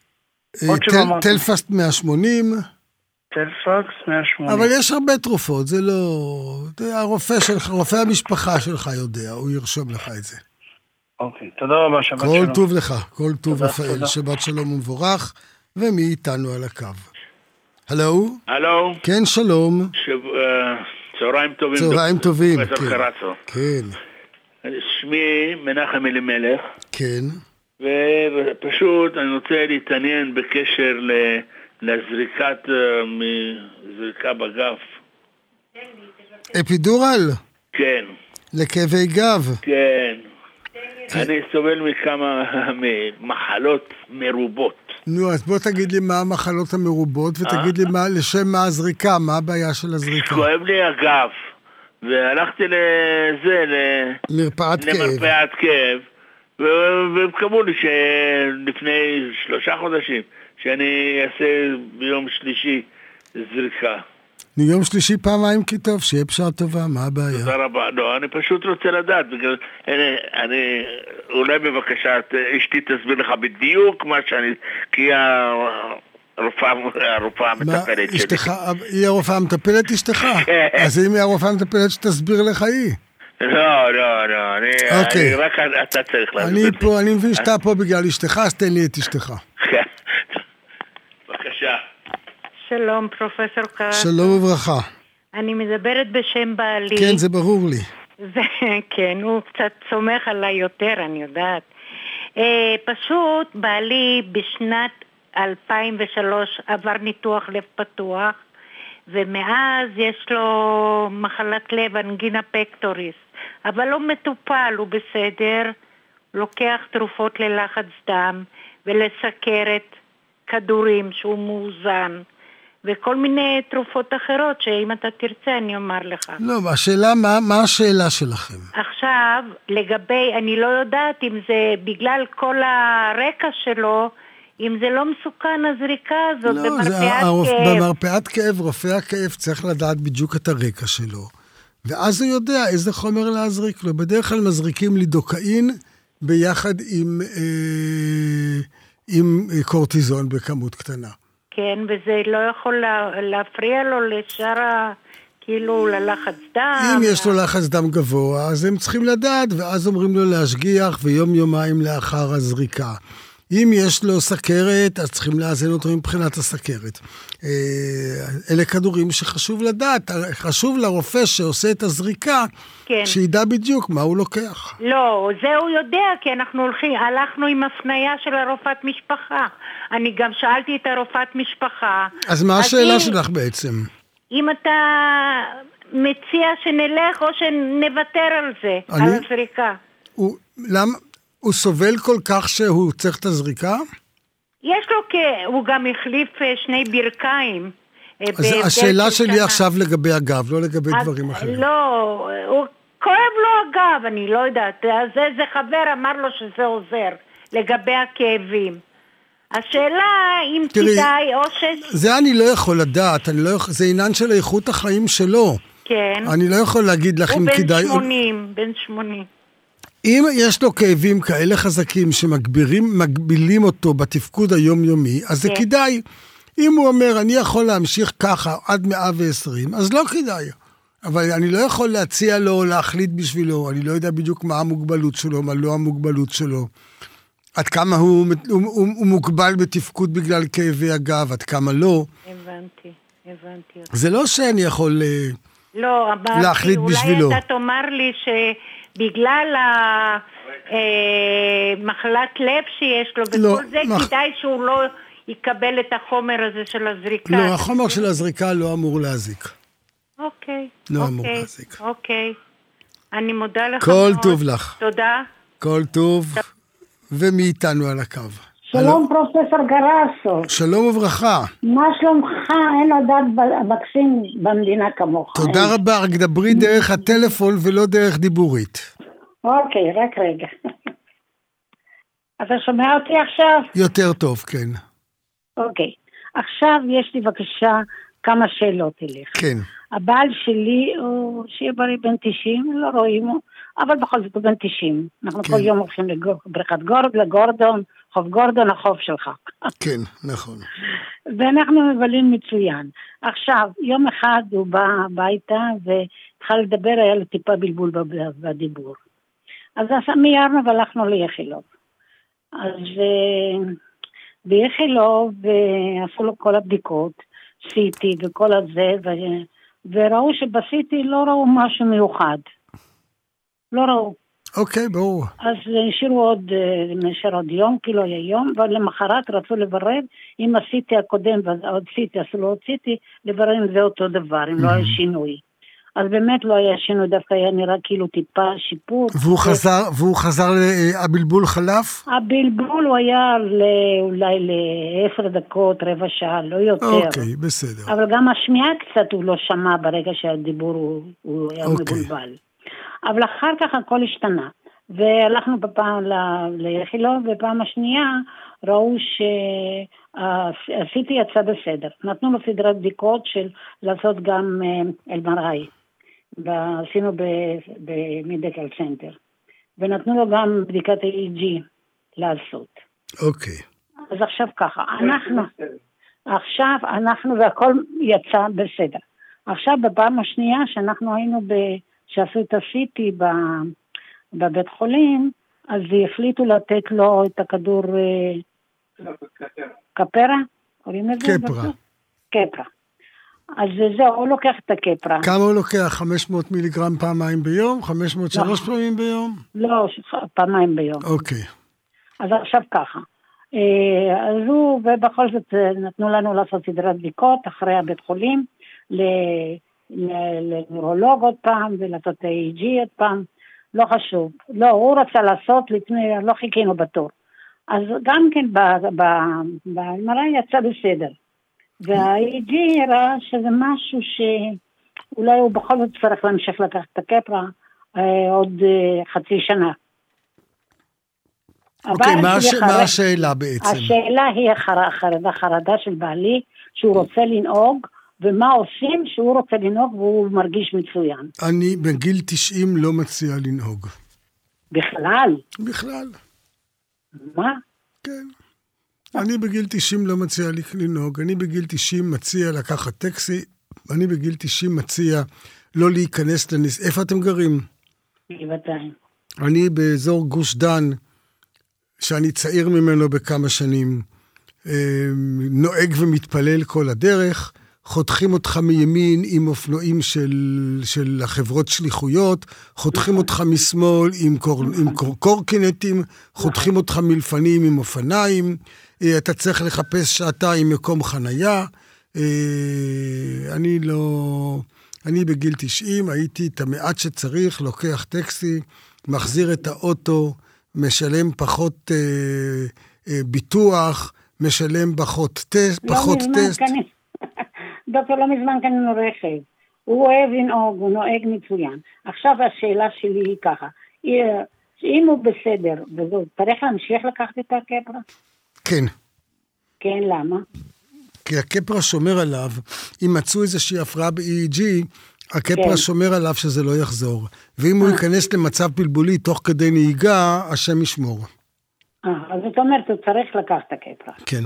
טלפסט מאה ושמונים. טלפקס מאה ושמונים. אבל יש הרבה תרופות, זה לא... הרופא שלך, רופא המשפחה שלך יודע, הוא ירשום לך את זה. אוקיי, תודה רבה, שבת שלום. כל טוב לך, כל טוב רפאל, שבת שלום ומבורך, ומי איתנו על הקו. הלו? הלו? כן, שלום. צהריים טובים. צהריים טובים, כן. כן. שמי מנחם אלימלך. כן. ופשוט אני רוצה להתעניין בקשר לזריקת, זריקה בגף. אפידורל? כן. לכאבי גב? כן. אני סובל מכמה מחלות מרובות. נו, אז בוא תגיד לי מה המחלות המרובות, ותגיד לי לשם מה הזריקה, מה הבעיה של הזריקה. כואב לי הגב, והלכתי לזה, למרפאת כאב. למרפאת כאב. והם קבעו לי שלפני שלושה חודשים שאני אעשה ביום שלישי זריקה. יום שלישי פעמיים כי טוב, שיהיה בשעה טובה, מה הבעיה? תודה רבה. לא, אני פשוט רוצה לדעת, בגלל, אני, אני, אולי בבקשה, אשתי תסביר לך בדיוק מה שאני, כי הרופאה, הרופאה המטפלת שלי. אשתך, היא הרופאה המטפלת אשתך? אז אם היא הרופאה המטפלת שתסביר לך היא. לא, לא, לא, אני, אוקיי. אני רק אתה צריך להסביר. אני פה, אני מבין שאתה פה בגלל אשתך, אז תן לי את אשתך. כן. בבקשה. שלום, פרופסור קרסו. שלום וברכה. אני מדברת בשם בעלי. כן, זה ברור לי. זה, כן, הוא קצת סומך עליי יותר, אני יודעת. אה, פשוט, בעלי בשנת אלפיים ושלוש עבר ניתוח לב פתוח, ומאז יש לו מחלת לב, אנגינה פקטוריס. אבל הוא מטופל, הוא בסדר, לוקח תרופות ללחץ דם ולסכרת, כדורים שהוא מאוזן, וכל מיני תרופות אחרות שאם אתה תרצה אני אומר לך. לא, השאלה, מה, מה השאלה שלכם? עכשיו, לגבי, אני לא יודעת אם זה בגלל כל הרקע שלו, אם זה לא מסוכן הזריקה הזאת לא, במרפאת הרופ... כאב. במרפאת כאב, רופא הכאב צריך לדעת בדיוק את הרקע שלו. ואז הוא יודע איזה חומר להזריק לו. בדרך כלל מזריקים לידוקאין ביחד עם, אה, עם קורטיזון בכמות קטנה. כן, וזה לא יכול לה, להפריע לו לשאר ה... כאילו ללחץ דם. אם יש לו לחץ דם גבוה, אז הם צריכים לדעת, ואז אומרים לו להשגיח ויום יומיים לאחר הזריקה. אם יש לו סכרת, אז צריכים לאזן אותו מבחינת הסכרת. אלה כדורים שחשוב לדעת, חשוב לרופא שעושה את הזריקה, כן. שידע בדיוק מה הוא לוקח. לא, זה הוא יודע, כי אנחנו הולכים, הלכנו עם הפנייה של הרופאת משפחה. אני גם שאלתי את הרופאת משפחה. אז מה השאלה אם, שלך בעצם? אם אתה מציע שנלך או שנוותר על זה, אני, על הזריקה. הוא, למה? הוא סובל כל כך שהוא צריך את הזריקה? יש לו, הוא גם החליף שני ברכיים. אז השאלה שלי שנה. עכשיו לגבי הגב, לא לגבי אז, דברים אחרים. לא, הוא כואב לו הגב, אני לא יודעת. אז איזה חבר אמר לו שזה עוזר, לגבי הכאבים. השאלה אם תראי, כדאי או ש... זה אני לא יכול לדעת, אני לא יכול, זה עניין של איכות החיים שלו. כן. אני לא יכול להגיד לך אם כדאי... הוא בן שמונים, בן שמונים. אם יש לו כאבים כאלה חזקים שמגבירים, מגבילים אותו בתפקוד היומיומי, אז זה כן. כדאי. אם הוא אומר, אני יכול להמשיך ככה עד מאה ועשרים, אז לא כדאי. אבל אני לא יכול להציע לו, להחליט בשבילו, אני לא יודע בדיוק מה המוגבלות שלו, מה לא המוגבלות שלו. עד כמה הוא, הוא, הוא, הוא מוגבל בתפקוד בגלל כאבי הגב, עד כמה לא. הבנתי, הבנתי. זה לא שאני יכול לא, להחליט אולי בשבילו. אולי אתה תאמר לי שבגלל המחלת לב שיש לו, לא, וכל זה מח... כדאי שהוא לא יקבל את החומר הזה של הזריקה. לא, החומר של הזריקה לא אמור להזיק. אוקיי. לא אוקיי, אמור להזיק. אוקיי. אני מודה לך כל מאוד. טוב לך. תודה. כל טוב. ומי איתנו על הקו? שלום פרופסור גרסו. שלום וברכה. מה שלומך? אין לדעת מקסים במדינה כמוך. תודה רבה, רק דברי דרך הטלפון ולא דרך דיבורית. אוקיי, רק רגע. אתה שומע אותי עכשיו? יותר טוב, כן. אוקיי. עכשיו יש לי בבקשה כמה שאלות אליך. כן. הבעל שלי הוא שיהיה בריא בן תשעים, לא רואים הוא, אבל בכל זאת הוא בן תשעים. אנחנו כן. כל יום הולכים לבריכת גורד, לגורדון, חוף גורדון, החוף שלך. כן, נכון. ואנחנו מבלים מצוין. עכשיו, יום אחד הוא בא הביתה והתחל לדבר, היה לו טיפה בלבול בדיבור. אז מיירנו והלכנו ליחילוב. אז ביחילוב עשו לו כל הבדיקות, סיטי וכל הזה, ו... וראו שבסיטי לא ראו משהו מיוחד. לא ראו. אוקיי, ברור. אז השאירו עוד, נשאר עוד יום, כאילו היה יום, ולמחרת רצו לברר אם הסיטי הקודם ועוד סיטי, עשו לו עוד סיטי, לברר אם זה אותו דבר, אם לא היה שינוי. אז באמת לא היה שינוי, דווקא היה נראה כאילו טיפה שיפור. והוא חזר, והוא חזר, הבלבול חלף? הבלבול הוא היה אולי לעשר דקות, רבע שעה, לא יותר. אוקיי, בסדר. אבל גם השמיעה קצת הוא לא שמע ברגע שהדיבור הוא, הוא היה אוקיי. מבולבל. אבל אחר כך הכל השתנה. והלכנו בפעם ליחילו, ובפעם השנייה ראו שעשיתי יצא בסדר. נתנו לו סדרת בדיקות של לעשות גם אל אם אר איי. ועשינו במדיקל סנטר. ונתנו לו גם בדיקת א אי ג'י לעשות. אוקיי. אז עכשיו ככה, אנחנו, עכשיו אנחנו, והכל יצא בסדר. עכשיו בפעם השנייה שאנחנו היינו ב... שעשו את הסיטי בבית חולים, אז החליטו לתת לו את הכדור קפרה, קוראים לזה? קפרה. קפרה. אז זהו, הוא לוקח את הקפרה. כמה הוא לוקח? חמש מאות מיליגרם פעמיים ביום? חמש מאות שלוש פעמים ביום? לא, פעמיים ביום. אוקיי. אז עכשיו ככה. אז הוא, ובכל זאת נתנו לנו לעשות סדרת בדיקות אחרי הבית חולים, ל... לנורולוג עוד פעם, ולעשות א אי ג'י עוד פעם, לא חשוב. לא, הוא רצה לעשות לפני, לא חיכינו בתור. אז גם כן במראה יצא בסדר. וה-א אי ג'י הראה שזה משהו שאולי הוא בכל זאת צריך להמשיך לקחת את הקפרה אה, עוד אה, חצי שנה. אוקיי, מה, הש... חרד... מה השאלה בעצם? השאלה היא החרדה, חרדה של בעלי, שהוא רוצה לנהוג, ומה עושים שהוא רוצה לנהוג והוא מרגיש מצוין. אני בגיל תשעים לא מציע לנהוג. בכלל? בכלל. מה? כן. אני בגיל תשעים לא מציע לנהוג. אני בגיל תשעים מציע לקחת טקסי. אני בגיל תשעים מציע לא להיכנס לנס... איפה אתם גרים? בגבעתיים. אני באזור גוש דן, שאני צעיר ממנו בכמה שנים, נוהג ומתפלל כל הדרך, חותכים אותך מימין עם אופנועים של, של החברות שליחויות, חותכים אותך משמאל עם, קור, עם קור, קורקינטים, חותכים אותך מלפנים עם אופניים, אתה צריך לחפש שעתיים מקום חנייה. אני לא... אני בגיל תשעים הייתי את המעט שצריך, לוקח טקסי, מחזיר את האוטו, משלם פחות אה, אה, ביטוח, משלם פחות טסט, לא פחות טסט. קני... דוקטור, לא מזמן קנינו רכב. הוא אוהב לנהוג, הוא נוהג מצוין. עכשיו השאלה שלי היא ככה, אם הוא בסדר, וזאת, צריך להמשיך לקחת את הקפרה? כן. כן, למה? כי הקפרה שומר עליו, אם מצאו איזושהי הפרעה ב-אי אי ג'י, הקפרה כן. שומר עליו שזה לא יחזור. ואם הוא ייכנס למצב בלבולי תוך כדי נהיגה, השם ישמור. אה, אז זאת אומרת, הוא צריך לקחת את הקפרה. כן.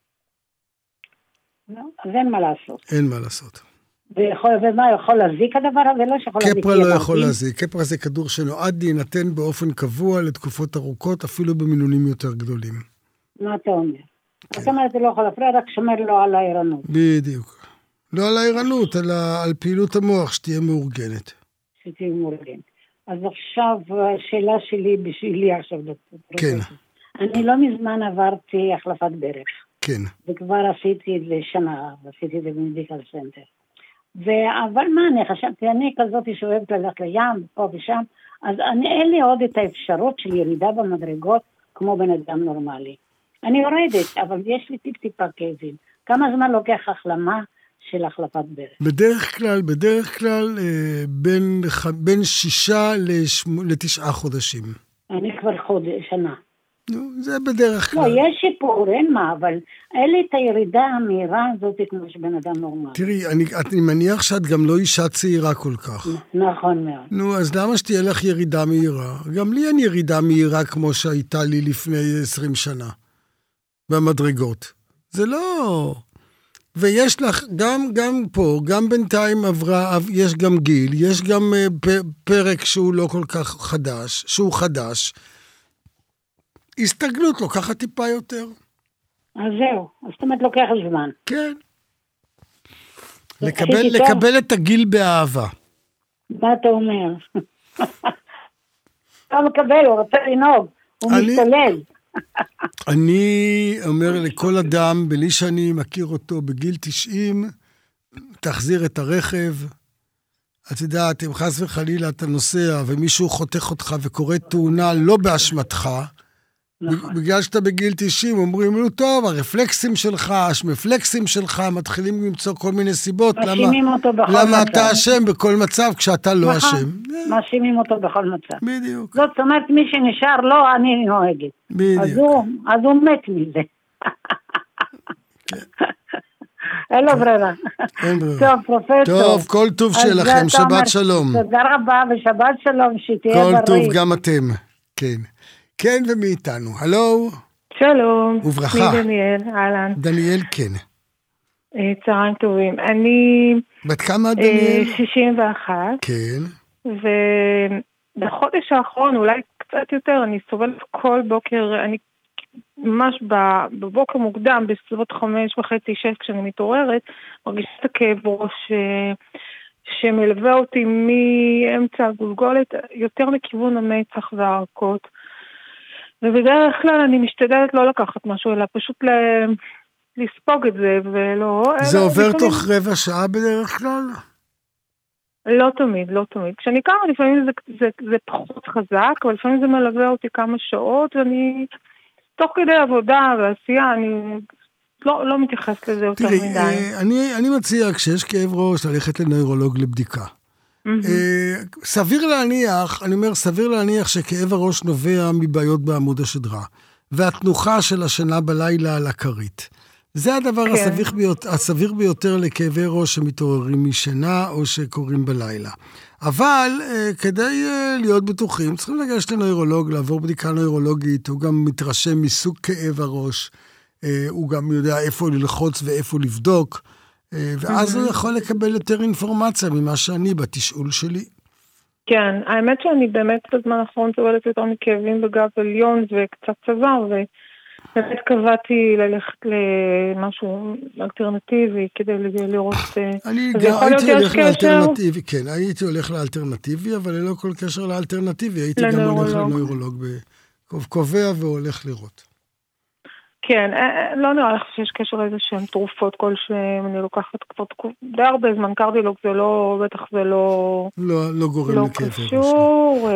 לא, אז אין מה לעשות. אין מה לעשות. ויכול, ומה, יכול להזיק הדבר הזה? לא שיכול להזיק. קפרה לא יכול להזיק. קפרה זה כדור שנועד להינתן באופן קבוע לתקופות ארוכות, אפילו במינונים יותר גדולים. מה אתה אומר? זאת אומרת, זה לא יכול להפריע, רק שומר לו על הערנות. בדיוק. לא על הערנות, אלא על פעילות המוח, שתהיה מאורגנת. שתהיה מאורגנת. אז עכשיו, השאלה שלי בשבילי עכשיו, דוקטור. כן. אני לא מזמן עברתי החלפת ברך. כן. וכבר עשיתי את זה שנה, עשיתי את זה במדיקל סנטר. אבל מה, אני חשבתי, אני כזאת שאוהבת ללכת לים, פה ושם, אז אני, אין לי עוד את האפשרות של ירידה במדרגות, כמו בן אדם נורמלי. אני יורדת, אבל יש לי טיפ טיפה כאבים. כמה זמן לוקח החלמה של החלפת ברך? בדרך כלל, בדרך כלל, אה, בין, בין שישה לשמ... לתשעה חודשים. אני כבר חודש, שנה. נו, זה בדרך כלל. לא, יש שיפור, אין מה, אבל אין לי את הירידה המהירה הזאת כמו שבן אדם נורמלי. תראי, אני, אני מניח שאת גם לא אישה צעירה כל כך. נכון מאוד. נו, אז למה שתהיה לך ירידה מהירה? גם לי אין ירידה מהירה כמו שהייתה לי לפני עשרים שנה. במדרגות. זה לא... ויש לך, גם, גם פה, גם בינתיים עברה, יש גם גיל, יש גם פרק שהוא לא כל כך חדש, שהוא חדש. הסתגלות לוקחת טיפה יותר. אז זהו, זאת אומרת לוקח זמן. כן. לקבל, לקבל את הגיל באהבה. מה אתה אומר? אתה מקבל, הוא רוצה לנהוג, הוא משתולל. אני אומר לכל אדם, בלי שאני מכיר אותו בגיל תשעים, תחזיר את הרכב. את יודעת, אם חס וחלילה אתה נוסע ומישהו חותך אותך וקורא תאונה לא באשמתך, נכון. בגלל שאתה בגיל תשעים, אומרים לו, טוב, הרפלקסים שלך, השמפלקסים שלך, מתחילים למצוא כל מיני סיבות. מאשימים אותו בכל מצב. למה אתה אשם בכל מצב כשאתה לא אשם? מאשימים אותו בכל מצב. בדיוק. זאת אומרת, מי שנשאר לא, אני נוהגת. בדיוק. אז הוא, אז הוא מת מזה. אין לו ברירה. אין ברירה. טוב, פרופסור. טוב, כל טוב שלכם, שבת שלום. תודה רבה ושבת שלום, שתהיה בריא. כל טוב, גם אתם. כן. כן ומאיתנו. הלו? שלום. וברכה. מי דניאל, אהלן. דניאל, כן. צהריים טובים. אני... בת כמה דניאל? שישים ואחת. כן. ובחודש האחרון, אולי קצת יותר, אני סובלת כל בוקר, אני ממש בבוקר מוקדם, בסביבות חמש וחצי, שש, כשאני מתעוררת, מרגישה את הכאב ראש שמלווה אותי מאמצע הגולגולת, יותר לכיוון המצח והערכות. ובדרך כלל אני משתדלת לא לקחת משהו, אלא פשוט ל... לספוג את זה, ולא... זה עובר לפעמים... תוך רבע שעה בדרך כלל? לא תמיד, לא תמיד. כשאני קמה, לפעמים זה, זה, זה פחות חזק, אבל לפעמים זה מלווה אותי כמה שעות, ואני, תוך כדי עבודה ועשייה, אני לא, לא מתייחסת לזה יותר תראי, מדי. תראי, אני, אני מציע, כשיש כאב ראש, ללכת לנוירולוג לבדיקה. Mm-hmm. סביר להניח, אני אומר, סביר להניח שכאב הראש נובע מבעיות בעמוד השדרה, והתנוחה של השנה בלילה על הכרית. זה הדבר כן. הסביר, ביותר, הסביר ביותר לכאבי ראש שמתעוררים משינה או שקורים בלילה. אבל כדי להיות בטוחים, צריכים לגשת לנוירולוג, לעבור בדיקה נוירולוגית, הוא גם מתרשם מסוג כאב הראש, הוא גם יודע איפה ללחוץ ואיפה לבדוק, ואז הוא יכול לקבל יותר אינפורמציה ממה שאני בתשאול שלי. כן, האמת שאני באמת בזמן האחרון סובלת יותר מכאבים בגב עליון וקצת צוואר, ובאמת קבעתי ללכת למשהו אלטרנטיבי כדי לראות... אני גם הייתי הולך לאלטרנטיבי, כן, הייתי הולך לאלטרנטיבי, אבל ללא כל קשר לאלטרנטיבי, הייתי גם הולך לנוירולוג, קובע והולך לראות. כן, לא נראה לך שיש קשר לאיזה שהן תרופות כלשהן, אני לוקחת כבר די הרבה זמן, קרדילוג זה לא, בטח זה לא... לא, לא גורם לכאב ראש. לא קשור,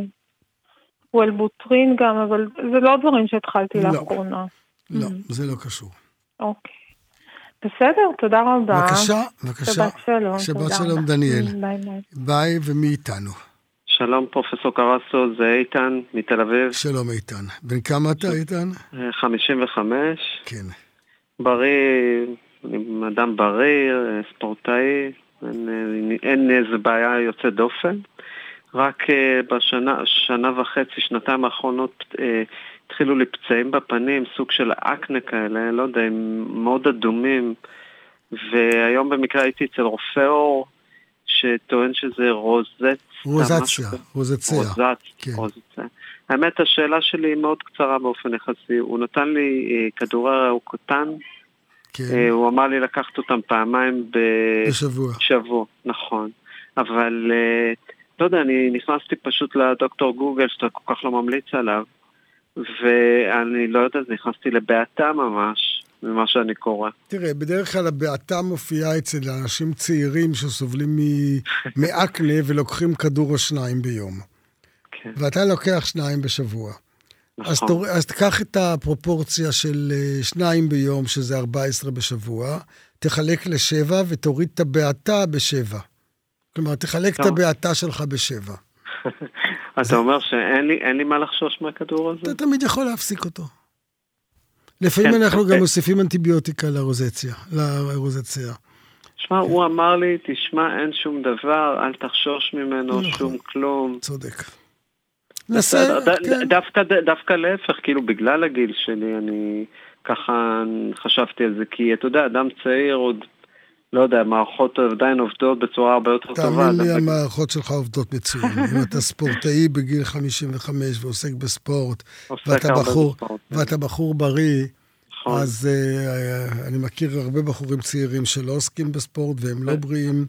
וולבוטרין גם, אבל זה לא דברים שהתחלתי לאחרונה. לא, זה לא קשור. אוקיי. בסדר, תודה רבה. בבקשה, בבקשה. שבת שלום. שבת שלום, דניאל. ביי ביי. ביי, ומי איתנו? שלום פרופסור קרסו, זה איתן מתל אביב. שלום איתן. בן כמה אתה איתן? חמישים וחמש. כן. בריא, אני אדם בריא, ספורטאי, אין, אין איזה בעיה יוצאת דופן. רק בשנה, שנה וחצי, שנתיים האחרונות, התחילו לי פצעים בפנים, סוג של אקנה כאלה, לא יודע, הם מאוד אדומים. והיום במקרה הייתי אצל רופא אור, שטוען שזה רוזט. רוזציה, רוזציה. רוזציה. האמת, השאלה שלי היא מאוד קצרה באופן יחסי. הוא נתן לי כדורי ראוקוטן, הוא אמר לי לקחת אותם פעמיים בשבוע. בשבוע, נכון. אבל לא יודע, אני נכנסתי פשוט לדוקטור גוגל, שאתה כל כך לא ממליץ עליו, ואני לא יודע, נכנסתי לבעתה ממש, ממה שאני קורא. תראה, בדרך כלל הבעתה מופיעה אצל אנשים צעירים שסובלים מאקנה ולוקחים כדור או שניים ביום. כן. ואתה לוקח שניים בשבוע. נכון. אז, תור... אז תקח את הפרופורציה של שניים ביום, שזה ארבע עשרה בשבוע, תחלק לשבע ותוריד את הבעתה בשבע. כלומר, תחלק טוב. את הבעתה שלך בשבע. אתה אומר שאין לי, אין לי מה לחשוש מהכדור הזה? אתה תמיד יכול להפסיק אותו. לפעמים כן, אנחנו okay. גם מוסיפים אנטיביוטיקה לרוזציה, לרוזציה. תשמע, הוא אמר לי, תשמע, אין שום דבר, אל תחשוש ממנו, נכון. שום כלום. צודק. נסה, כן. דווקא, דווקא להפך, כאילו בגלל הגיל שלי, אני ככה חשבתי על זה, כי אתה יודע, אדם צעיר עוד, לא יודע, מערכות עדיין עובדות בצורה הרבה יותר טובה. תאמין לי, המערכות שלך עובדות מצוין. אם אתה ספורטאי בגיל חמישים וחמש ועוסק בספורט, ואתה בחור, ואתה בחור בריא, אז אני מכיר הרבה בחורים צעירים שלא עוסקים בספורט, והם לא בריאים,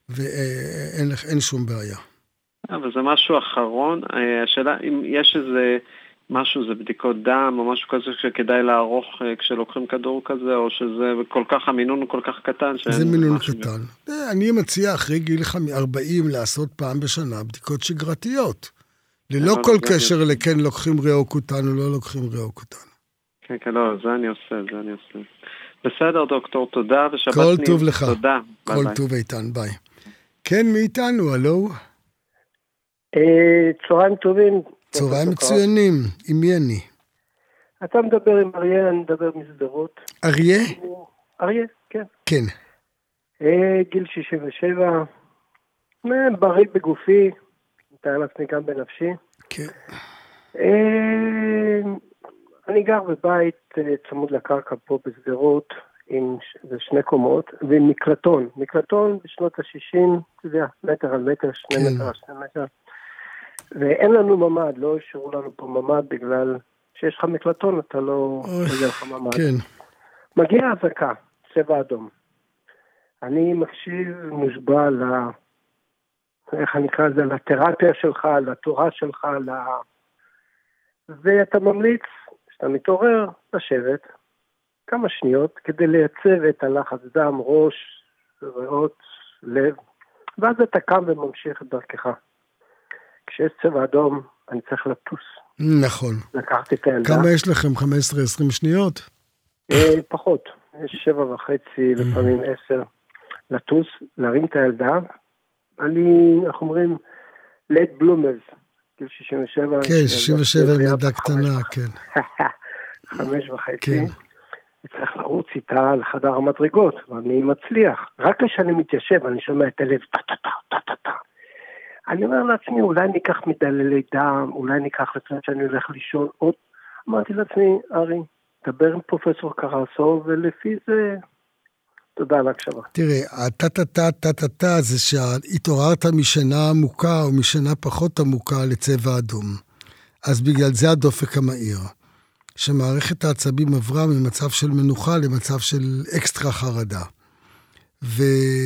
ואין שום בעיה. אבל זה משהו אחרון. השאלה, אם יש איזה משהו, זה בדיקות דם או משהו כזה שכדאי לערוך כשלוקחים כדור כזה, או שזה כל כך, המינון הוא כל כך קטן. זה מינון קטן. אני מציע אחרי גיל ארבעים לעשות פעם בשנה בדיקות שגרתיות. ללא כל קשר לכן לוקחים ראוקוטן או לא לוקחים ראוקוטן. כן, כן, לא, זה אני עושה, זה אני עושה. בסדר, דוקטור, תודה, ושבת נעים. כל טוב לך. תודה. כל טוב איתן, ביי. כן, מאיתנו, הלו? צהריים טובים. צהריים מצוינים, עם מי אני? אתה מדבר עם אריה, אני מדבר מסדרות. אריה? אריה, כן. כן. גיל שישים ושבע, בריא בגופי, מתאר לעצמי גם בנפשי. כן. אני גר בבית צמוד לקרקע פה בסדרות, עם שני קומות, ועם מקלטון. מקלטון בשנות ה-שישים, אתה יודע, מטר על מטר, שני מטר על שני מטר. ואין לנו ממד, לא השאירו לנו פה ממד, בגלל שיש לך מקלטון, אתה לא מגיע לך ממד. כן. מגיע הזקה, צבע אדום. אני מקשיב מושבע ל... איך אני אקרא לזה? לתרפיה שלך, לתורה שלך, ל... ואתה ממליץ, שאתה מתעורר, לשבת כמה שניות, כדי לייצב את הלחץ דם, ראש, ריאות, לב, ואז אתה קם וממשיך את דרכך. כשיש צבע אדום, אני צריך לטוס. נכון. לקחתי את הילדה. כמה יש לכם? חמש עשרה עשרים שניות? פחות. יש שבע וחצי, לפעמים עשר. לטוס, להרים את הילדה. אני, איך אומרים, לית בלומז. גיל שישים ושבע. כן, שישים ושבע עם ילדה קטנה, כן. חמש וחצי. צריך לרוץ איתה לחדר המדרגות, ואני מצליח. רק כשאני מתיישב, אני שומע את הלב, טה-טה-טה, טה-טה-טה. אני אומר לעצמי, אולי ניקח מדללי דם, אולי ניקח לפני שאני הולך לישון עוד. אמרתי לעצמי, ארי, דבר עם פרופסור קרסו, ולפי זה, תודה על ההקשבה. תראה, הטה-טה-טה, טה-טה-טה, זה שהתעוררת משנה עמוקה, או משנה פחות עמוקה לצבע אדום. אז בגלל זה הדופק המהיר. שמערכת העצבים עברה ממצב של מנוחה למצב של אקסטרה חרדה. ואם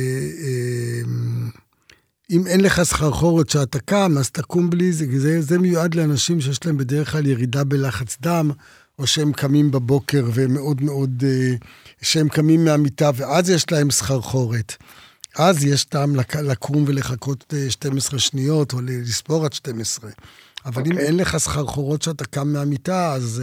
אין לך סחרחורת שאתה קם, אז תקום בלי זה. זה, זה מיועד לאנשים שיש להם בדרך כלל ירידה בלחץ דם, או שהם קמים בבוקר ומאוד מאוד, שהם קמים מהמיטה, ואז יש להם סחרחורת. אז יש טעם לקום ולחכות שתים עשרה שניות, או לספור עד שתים עשרה. אבל okay. אם אין לך סחרחורות שאתה קם מהמיטה, אז...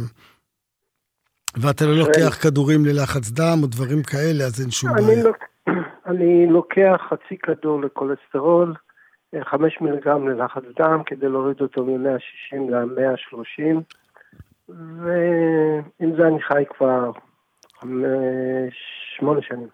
ואתה לא לוקח כדורים ללחץ דם או דברים כאלה, אז אין שום בעיה. לוק... אני לוקח חצי כדור לכולסטרול, חמש מיליגרם ללחץ דם, כדי להוריד אותו מ-מאה שישים ל-מאה שלושים, ועם זה אני חי כבר שמונה שנים.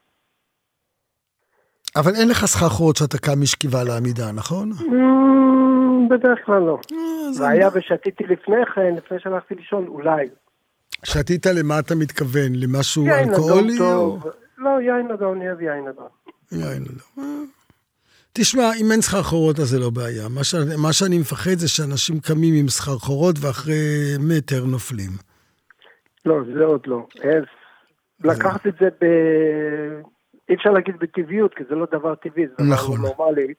אבל אין לך סחרחורת שאתה קם משכיבה לעמידה, נכון? בדרך כלל לא. והיה ושתיתי לפני כן, לפני שהלכתי לישון, אולי. שתית למה אתה מתכוון? למשהו אלכוהולי? לא, יין אדום, אני אוהב יין אדום. יין אדום. תשמע, אם אין סחרחורות אז זה לא בעיה. מה, ש... מה שאני מפחד זה שאנשים קמים עם סחרחורות ואחרי מטר נופלים. לא, זה עוד לא. אז לקחת את זה ב... אי אפשר להגיד בטבעיות, כי זה לא דבר טבעי, זה דבר נכון. נורמלי.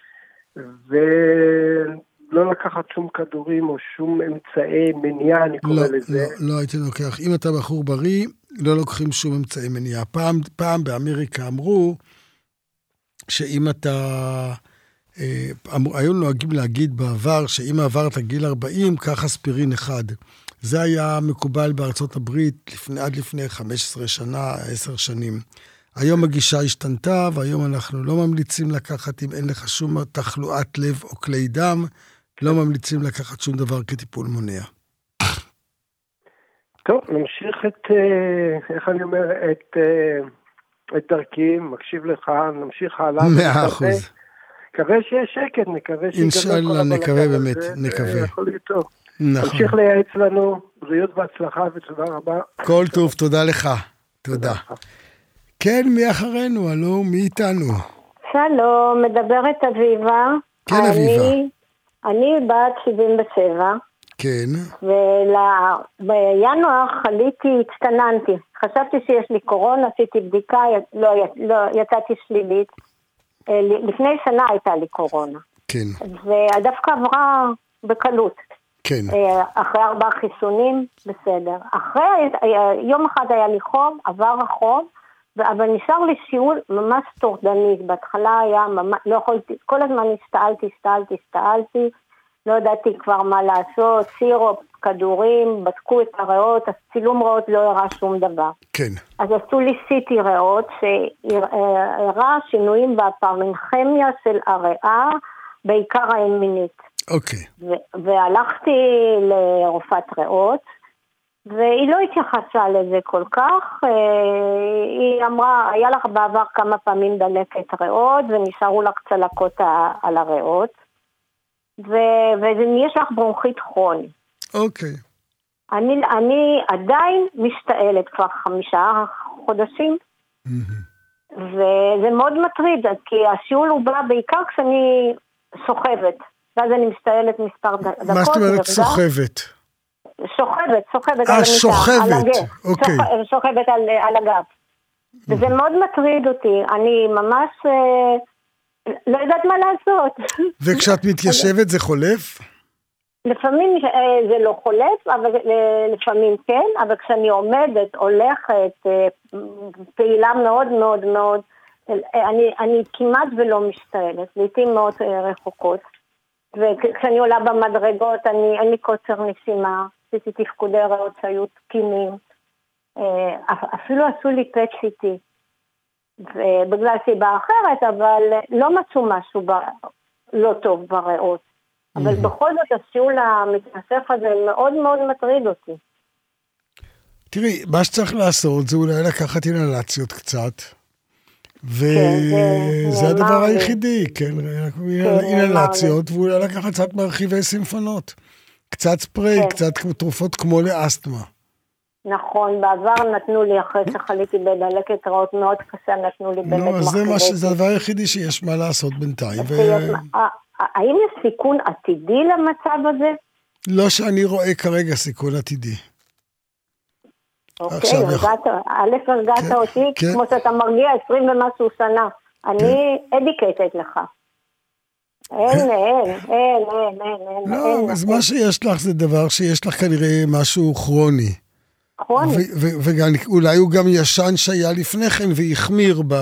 ולא לקחת שום כדורים או שום אמצעי מניעה, אני קורא לא, לזה. לא, לא הייתי לוקח. אם אתה בחור בריא, לא לוקחים שום אמצעי מניעה. פעם, פעם באמריקה אמרו, שאם אתה, היו נוהגים להגיד בעבר, שאם עברת גיל ארבעים, קח אספירין אחד. זה היה מקובל בארצות הברית לפני, עד לפני חמש עשרה שנה, עשר שנים. היום הגישה השתנתה, והיום אנחנו לא ממליצים לקחת, אם אין לך שום תחלואת לב או כלי דם, לא ממליצים לקחת שום דבר כטיפול מונע. טוב, נמשיך את, איך אני אומר, את... את דרכי, מקשיב לך, נמשיך הלאה. מאה אחוז. נקווה שיהיה שקט, נקווה שיהיה... אינשאללה, נקווה באמת, נקווה. יכול להיות טוב. נכון. נמשיך לייעץ לנו, בריאות והצלחה ותודה רבה. כל טוב, תודה לך. תודה. כן, מי אחרינו? הלו, מי איתנו? שלום, מדברת אביבה. כן, אביבה. אני בת שבעים ושבע. כן. ובינואר חליתי, הצטננתי. חשבתי שיש לי קורונה, עשיתי בדיקה, לא, לא, יצאתי שלילית. לפני שנה הייתה לי קורונה. כן. ודווקא עברה בקלות. כן. אחרי ארבעה חיסונים, בסדר. אחרי, יום אחד היה לי חום, עבר החום, אבל נשאר לי שיעול ממש טורדני. בהתחלה היה ממש, לא יכולתי, כל הזמן הסתעלתי, הסתעלתי, הסתעלתי. לא ידעתי כבר מה לעשות, סירופ, כדורים, בדקו את הריאות, הצילום ריאות לא הראה שום דבר. כן. אז עשו לי סיטי ריאות, שהראה שינויים בפרמנכמיה של הריאה, בעיקר האמינית. אוקיי. ו- והלכתי לרופאת ריאות, והיא לא התייחסה לזה כל כך, היא אמרה, היה לך בעבר כמה פעמים דלקת ריאות, ונשארו לך צלקות על הריאות, ויש לך ברונכית כרוני. אוקיי. אני, אני עדיין משתעלת כבר חמישה חודשים, וזה מאוד מטריד, כי השיעול הוא בא בעיקר כשאני סוחבת, ואז אני משתעלת מספר דקות. מה זאת אומרת סוחבת? שוכבת, שוכבת על המיטה, שוכבת, אוקיי. שוכבת על, על הגב. וזה מאוד מטריד אותי, אני ממש לא יודעת מה לעשות. וכשאת מתיישבת זה חולף? לפעמים זה לא חולף, אבל לפעמים כן, אבל כשאני עומדת, הולכת, פעילה מאוד מאוד מאוד, אני, אני כמעט ולא משתעלת, לעתים מאוד רחוקות. וכשאני עולה במדרגות, אני, אין לי קוצר נשימה, עשיתי תפקודי ריאות שהיו תקינים, אפילו עשו לי פט סיטי, ובגלל סיבה אחרת, אבל לא מצאו משהו ב, לא טוב בריאות. אבל בכל זאת השיעול המתנסף הזה מאוד מאוד מטריד אותי. תראי, מה שצריך לעשות זה אולי לקחת אינהלציות קצת, וזה הדבר היחידי, כן, אינהלציות, ואולי לקחת קצת מרחיבי סימפונות, קצת ספרי, קצת תרופות כמו לאסתמה. נכון, בעבר נתנו לי, אחרי שחליתי בדלקת ריאות מאוד קשה, נתנו לי באמת מרחיבי. זה הדבר היחידי שיש מה לעשות בינתיים. האם יש סיכון עתידי למצב הזה? לא שאני רואה כרגע סיכון עתידי. אוקיי, א' הרגעת אותי, כמו שאתה מרגיע עשרים ומשהו שנה. אני אדיקטת לך. אין, אין, אין, אין, אין. לא, אז מה שיש לך זה דבר שיש לך כנראה משהו כרוני. כרוני. ואולי הוא גם ישן שהיה לפני כן והחמיר ב...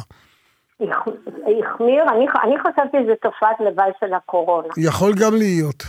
החמיר, אני חשבתי שזה תופעת לוואי של הקורונה. יכול גם להיות.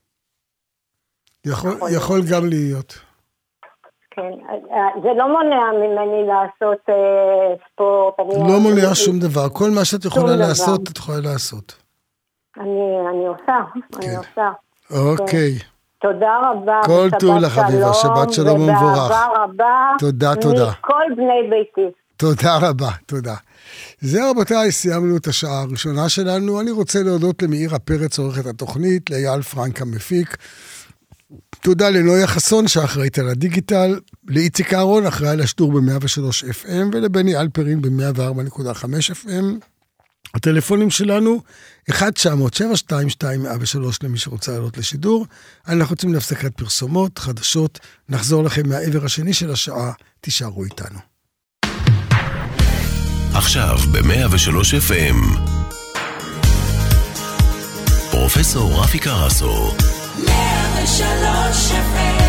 יכול גם להיות. כן, זה לא מונע ממני לעשות ספורט. לא מונע שום דבר, כל מה שאת יכולה לעשות, את יכולה לעשות. אני עושה, אני עושה. אוקיי. תודה רבה. כל טוב לך, חביבה, שבת שלום ומבורך. ובאהבה רבה. תודה, תודה. מכל בני ביתי. תודה רבה, תודה. זהו רבותיי, סיימנו את השעה הראשונה שלנו. אני רוצה להודות למאירה פרץ, עורכת התוכנית, לאייל פרנק המפיק. תודה לנויה חסון שאחראית על הדיגיטל, לאיציק אהרון אחראי על השידור ב-מאה ושלוש אף אם ולבני אלפרין ב-מאה וארבע נקודה חמש אף אם. הטלפונים שלנו אחת תשע אפס אפס שבע שתיים שתיים מאה ושלוש למי שרוצה לעלות לשידור. אנחנו רוצים להפסקת פרסומות, חדשות, נחזור לכם מהעבר השני של השעה, תישארו איתנו. עכשיו ב-מאה ושלוש אף אם פרופסור רפי קרסו. מאה ושלוש אף אם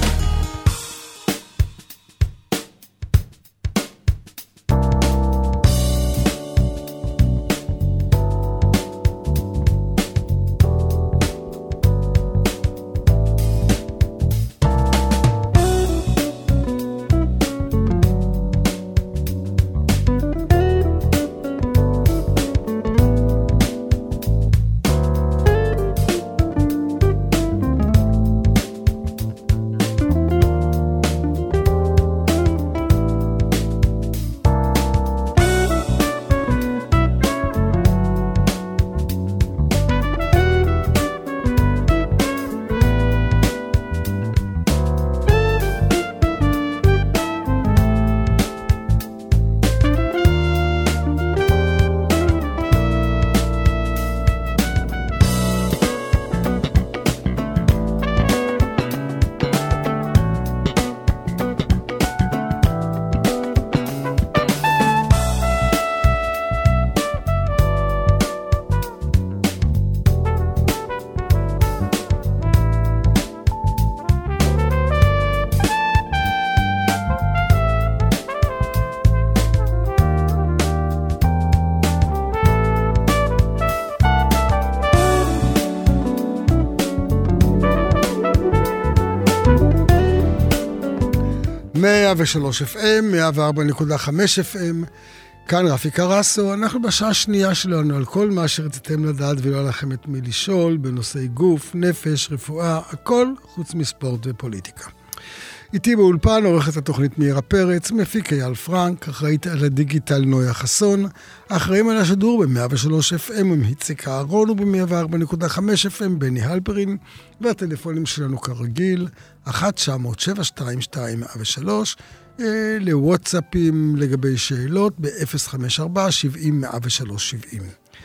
מאה ושלוש אף אם, מאה וארבע נקודה חמש אף אם, כאן רפי קרסו. אנחנו בשעה השנייה שלנו על כל מה שרציתם לדעת ולא לכם את מי לשאול, בנושאי גוף, נפש, רפואה, הכל חוץ מספורט ופוליטיקה. איתי באולפן עורכת התוכנית מאירה פרץ, מפיק אייל פרנק, אחראית על הדיגיטל נויה חסון, אחראים על השידור ב-מאה ושלוש אף אם עם איציק אהרון וב-מאה וארבע נקודה חמש אף אם בני אלפרין, והטלפונים שלנו כרגיל, אחת תשע אפס אפס שבע שתיים שתיים מאה ושלוש, אה, לוואטסאפים לגבי שאלות ב-אפס חמש ארבע שבעים מאה ושלוש שבעים.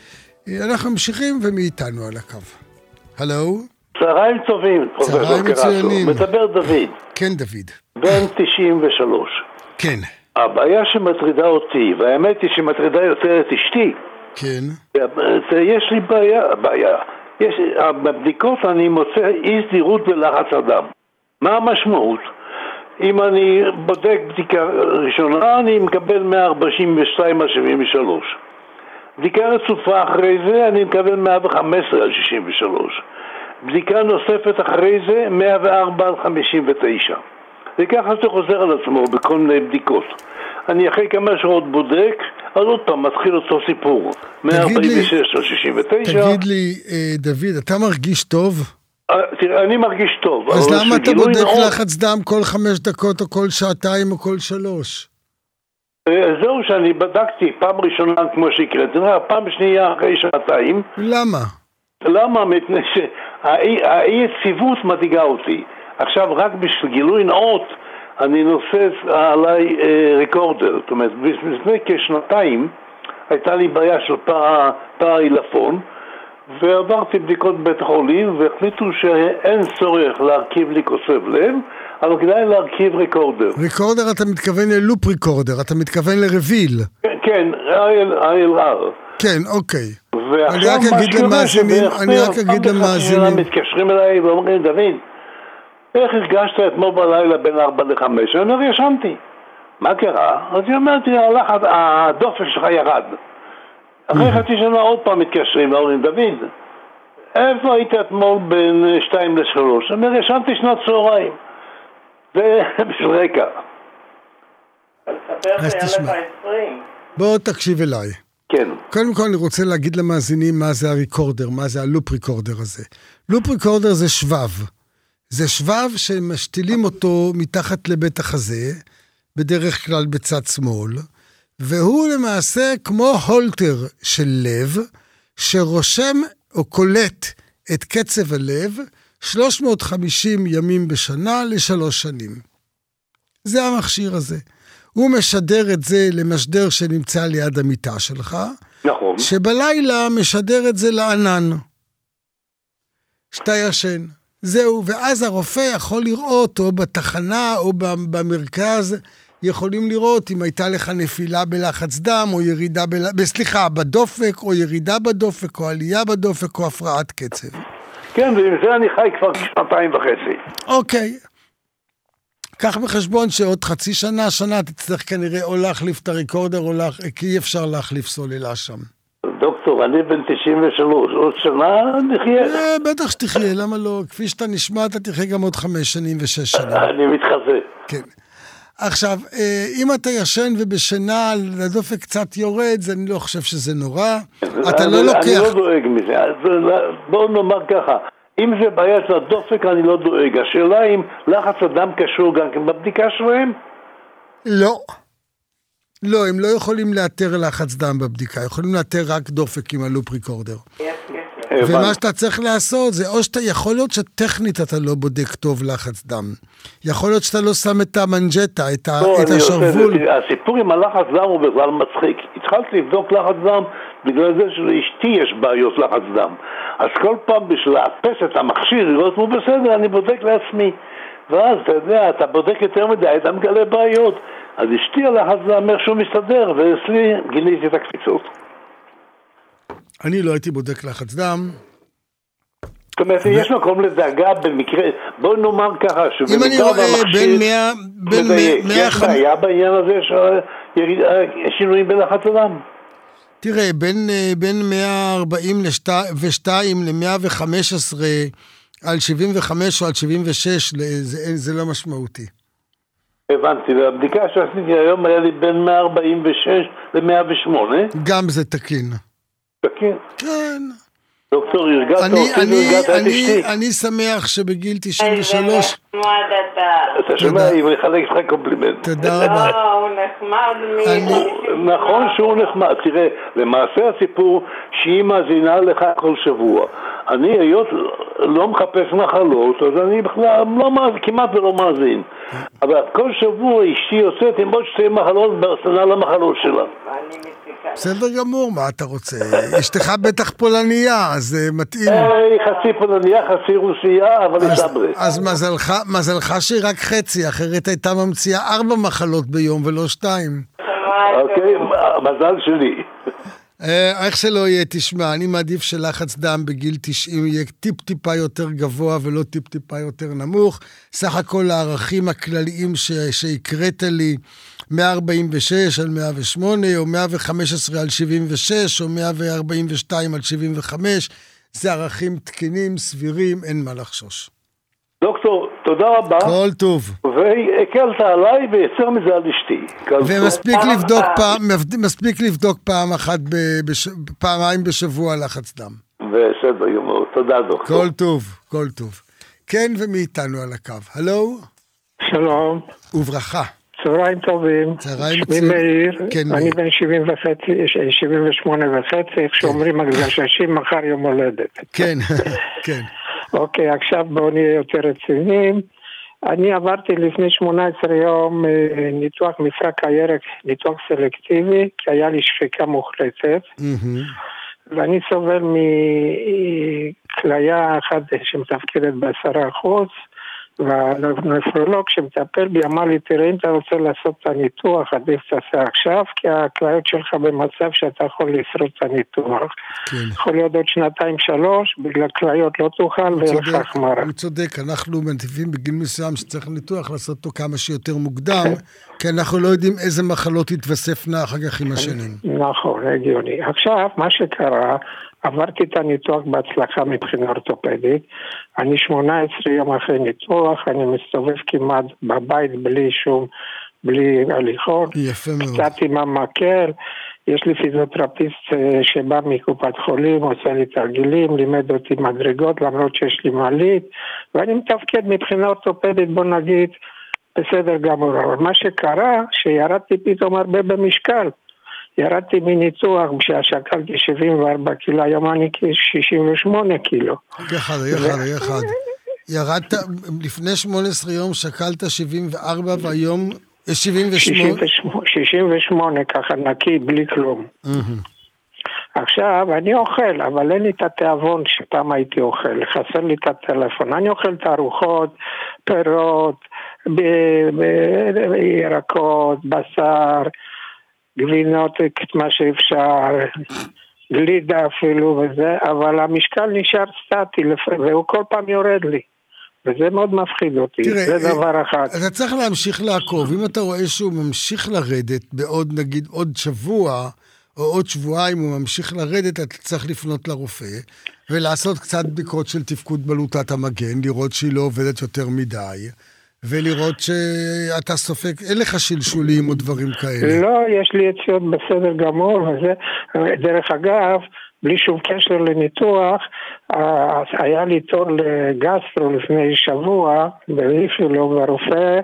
אה, אנחנו ממשיכים ומאיתנו על הקו. הלו? צהריים טובים, צהריים מצוינים. מדבר דוד. כן, דוד. בן תשעים ושלוש. כן. הבעיה שמטרידה אותי, והאמת היא שמטרידה יותר את אשתי. כן. יש לי בעיה, בעיה. יש, בבדיקות אני מוצא אי סדירות ולחץ הדם. מה המשמעות? אם אני בודק בדיקה ראשונה, אני מקבל מאה ארבעים ושתיים על שבעים ושלוש. בדיקה רצופה אחרי זה, אני מקבל מאה וחמש עשרה על שישים ושלוש. בדיקה נוספת אחרי זה, מאה וארבע על חמישים ותשע. וככה זה חוזר על עצמו בכל מיני בדיקות. אני אחרי כמה שעות בודק, אז עוד פעם מתחיל אותו סיפור. מאה ארבעים ושש על שישים ותשע. תגיד לי, דוד, אתה מרגיש טוב? תראה, אני מרגיש טוב. אז למה אתה בודק לחץ דם כל חמש דקות או כל שעתיים או כל שלוש? זהו שאני בדקתי פעם ראשונה כמו שהקראת, פעם שנייה אחרי שעתיים. למה? למה? מפני שהאי יציבות מדאיגה אותי. עכשיו רק בשביל גילוי נאות אני נושא עליי אה, ריקורדר. זאת אומרת, לפני כשנתיים הייתה לי בעיה של פעה עילפון, ועברתי בדיקות בית חולים והחליטו שאין צורך להרכיב לי קוצב לב, אבל כדאי להרכיב ריקורדר. ריקורדר אתה מתכוון ללופ ריקורדר, אתה מתכוון לרביל. כן, איי אל אר. כן, אוקיי. אני רק אגיד למאזינים, אני רק אגיד למאזינים. מתקשרים אליי ואומרים, דוד, איך הרגשת אתמול בלילה בין ארבע לחמש? אני אומר, ישנתי. מה קרה? אז היא אומרת, הדופק שלך ירד. אחרי חצי שנה עוד פעם מתקשרים, אומרים, דוד, איפה היית אתמול בין שתיים לשלוש? אני אומר, ישנתי שנת צהריים. ובשביל רקע. אז תשמע. בוא תקשיב אליי. כן. קודם כל אני רוצה להגיד למאזינים מה זה הריקורדר, מה זה הלופ ריקורדר הזה. לופ ריקורדר זה שבב. זה שבב שמשתילים אותו מתחת לבית החזה, בדרך כלל בצד שמאל, והוא למעשה כמו הולטר של לב, שרושם או קולט את קצב הלב שלוש מאות וחמישים ימים בשנה לשלוש שנים. זה המכשיר הזה. הוא משדר את זה למשדר שנמצא ליד המיטה שלך, נכון. שבלילה משדר את זה לענן. שאתה ישן. זהו, ואז הרופא יכול לראות, או בתחנה או במרכז, יכולים לראות אם הייתה לך נפילה בלחץ דם, או ירידה, בל... סליחה, בדופק, או ירידה בדופק, או עלייה בדופק, או הפרעת קצב. כן, ועם זה אני חי כבר שנתיים וחצי. אוקיי. קח בחשבון שעוד חצי שנה, שנה, תצטרך כנראה או להחליף את הריקורדר, או לה... כי אי אפשר להחליף סוללה שם. דוקטור, אני בן תשעים ושלוש, עוד שנה נחיה? בטח שתחיה, למה לא? כפי שאתה נשמע, אתה תחיה גם עוד חמש שנים ושש שנים. אני מתחזה. כן. עכשיו, אם אתה ישן ובשינה הדופק קצת יורד, אני לא חושב שזה נורא. אתה לא לוקח... אני לא דואג מזה. בואו נאמר ככה, אם זה בעיה של הדופק, אני לא דואג. השאלה אם לחץ הדם קשור גם בבדיקה שלהם? לא. לא, הם לא יכולים לאתר לחץ דם בבדיקה, יכולים לאתר רק דופק עם הלופ ריקורדר. ומה שאתה צריך לעשות זה, או שאתה יכול להיות שטכנית אתה לא בודק טוב לחץ דם. יכול להיות שאתה לא שם את המנג'טה, את השרוול. הסיפור עם הלחץ דם הוא בכלל מצחיק. התחלתי לבדוק לחץ דם בגלל זה שלאשתי יש בעיות לחץ דם. אז כל פעם בשביל לאפס את המכשיר, לראות הוא בסדר, אני בודק לעצמי. ואז אתה יודע, אתה בודק יותר מדי, אתה מגלה בעיות. אז אשתי הלחץ דם איכשהו מסתדר, ואצלי גיליתי את הקפיצות. אני לא הייתי בודק לחץ דם. זאת אומרת, יש מקום לדאגה במקרה, בואו נאמר ככה, אם אני רואה בין מאה... יש בעיה בעניין הזה של שינויים בלחץ הדם. תראה, בין מאה ארבעים ושתיים ל-מאה וחמש עשרה על שבעים וחמש או על שבעים ושש, זה לא משמעותי. הבנתי, והבדיקה שעשיתי היום היה לי בין מאה ארבעים ושש ל-מאה ושמונה. גם זה תקין. תקין? כן. דוקטור, הרגעת אותי והרגעת את אשתי. אני שמח שבגיל תשעים ושלוש... אתה שומע, היא מחלק לך קומפלימנט. תודה רבה. הוא נחמד. נכון שהוא נחמד. תראה, למעשה הסיפור שהיא מאזינה לך כל שבוע. אני היות לא מחפש מחלות, אז אני בכלל כמעט ולא מאזין. אבל כל שבוע אשתי יוצאת עם עוד שתי מחלות בהסנה למחלות שלה. בסדר גמור, מה אתה רוצה? אשתך בטח פולניה, אז מתאים. היא חצי פולניה, חצי רוסיה, אבל היא סברה. אז מזלך שהיא רק חצי, אחרת הייתה ממציאה ארבע מחלות ביום ולא שתיים. אוקיי, מזל שלי. איך שלא יהיה, תשמע, אני מעדיף שלחץ דם בגיל תשעים יהיה טיפ-טיפה יותר גבוה ולא טיפ-טיפה יותר נמוך. סך הכל הערכים הכלליים שהקראת לי, מאה ארבעים ושש על מאה ושמונה, או מאה וחמש עשרה על שבעים ושש, או מאה וארבעים ושתיים על שבעים וחמש, זה ערכים תקינים, סבירים, אין מה לחשוש. דוקטור, תודה רבה. כל טוב. והקלת עליי ויצר מזה על אשתי. ומספיק לבדוק פעם, מספיק לבדוק פעם אחת, פעמיים בשבוע לחץ דם. בסדר גמור, תודה דוקטור. כל טוב, כל טוב. כן, ומאיתנו על הקו. הלו? שלום. וברכה. צהריים טובים. צהריים שמי מאיר. כן, אני בן שבעים ושמונה וחצי, איך שאומרים הגששים, מחר יום הולדת. כן, כן. אוקיי, עכשיו בואו נהיה יותר רציניים. אני עברתי לפני שמונה עשרה יום ניתוח מפרק הירק, ניתוח סלקטיבי, כי היה לי שחיקה מוחלטת. ואני סובל מכליה אחת שמתפקדת בעשרה אחוז, והנפרולוג שמטפל בי אמר לי, תראה, אם אתה רוצה לעשות את הניתוח, עדיף תעשה עכשיו, כי הכליות שלך במצב שאתה יכול לשרוד את הניתוח. כן. יכול להיות עוד שנתיים שלוש, בגלל כליות לא תוכל ויהיה לך החמרה. הוא צודק, אנחנו מנטיבים בגיל מסוים שצריך ניתוח לעשות אותו כמה שיותר מוקדם, כי אנחנו לא יודעים איזה מחלות יתווספנה אחר כך עם השנים. נכון, הגיוני. עכשיו, מה שקרה, עברתי את הניתוח בהצלחה מבחינה אורתופדית, אני שמונה עשרה יום אחרי ניתוח, אני מסתובב כמעט בבית בלי שום, בלי הליכות, יפה מאוד. קצת עם המקל, יש לי פיזיותרפיסט שבא מקופת חולים, עושה לי תרגילים, לימד אותי מדרגות, למרות שיש לי מעלית, ואני מתפקד מבחינה אורתופדית, בוא נגיד, בסדר גמור. אבל מה שקרה, שירדתי פתאום הרבה במשקל. ירדתי מניתוח כששקלתי שבעים וארבע קילו, היום אני שישים ושמונה קילו. אחד, אחד, אחד. ירדת, לפני שמונה עשרה יום שקלת שבעים וארבע והיום שבעים ושמונה? שישים ושמונה, ככה נקי, בלי כלום. עכשיו, אני אוכל, אבל אין לי את התיאבון שפעם הייתי אוכל. חסר לי את הטלפון. אני אוכל את הארוחות, פירות, ירקות, בשר, גבינות, מה שאפשר, גלידה אפילו וזה, אבל המשקל נשאר סטטי, והוא כל פעם יורד לי. וזה מאוד מפחיד אותי, תראה, זה דבר אחד. אתה צריך להמשיך לעקוב, אם אתה רואה שהוא ממשיך לרדת בעוד נגיד עוד שבוע, או עוד שבועיים הוא ממשיך לרדת, אתה צריך לפנות לרופא, ולעשות קצת בדיקות של תפקוד בלוטת המגן, לראות שהיא לא עובדת יותר מדי, ולראות שאתה סופק, אין לך שלשולים או דברים כאלה. לא, יש לי יציאות בסדר גמור, וזה, דרך אגב, בלי שום קשר לניתוח, היה לי תור לגסטרו לפני שבוע, באיפילוב, והרופא,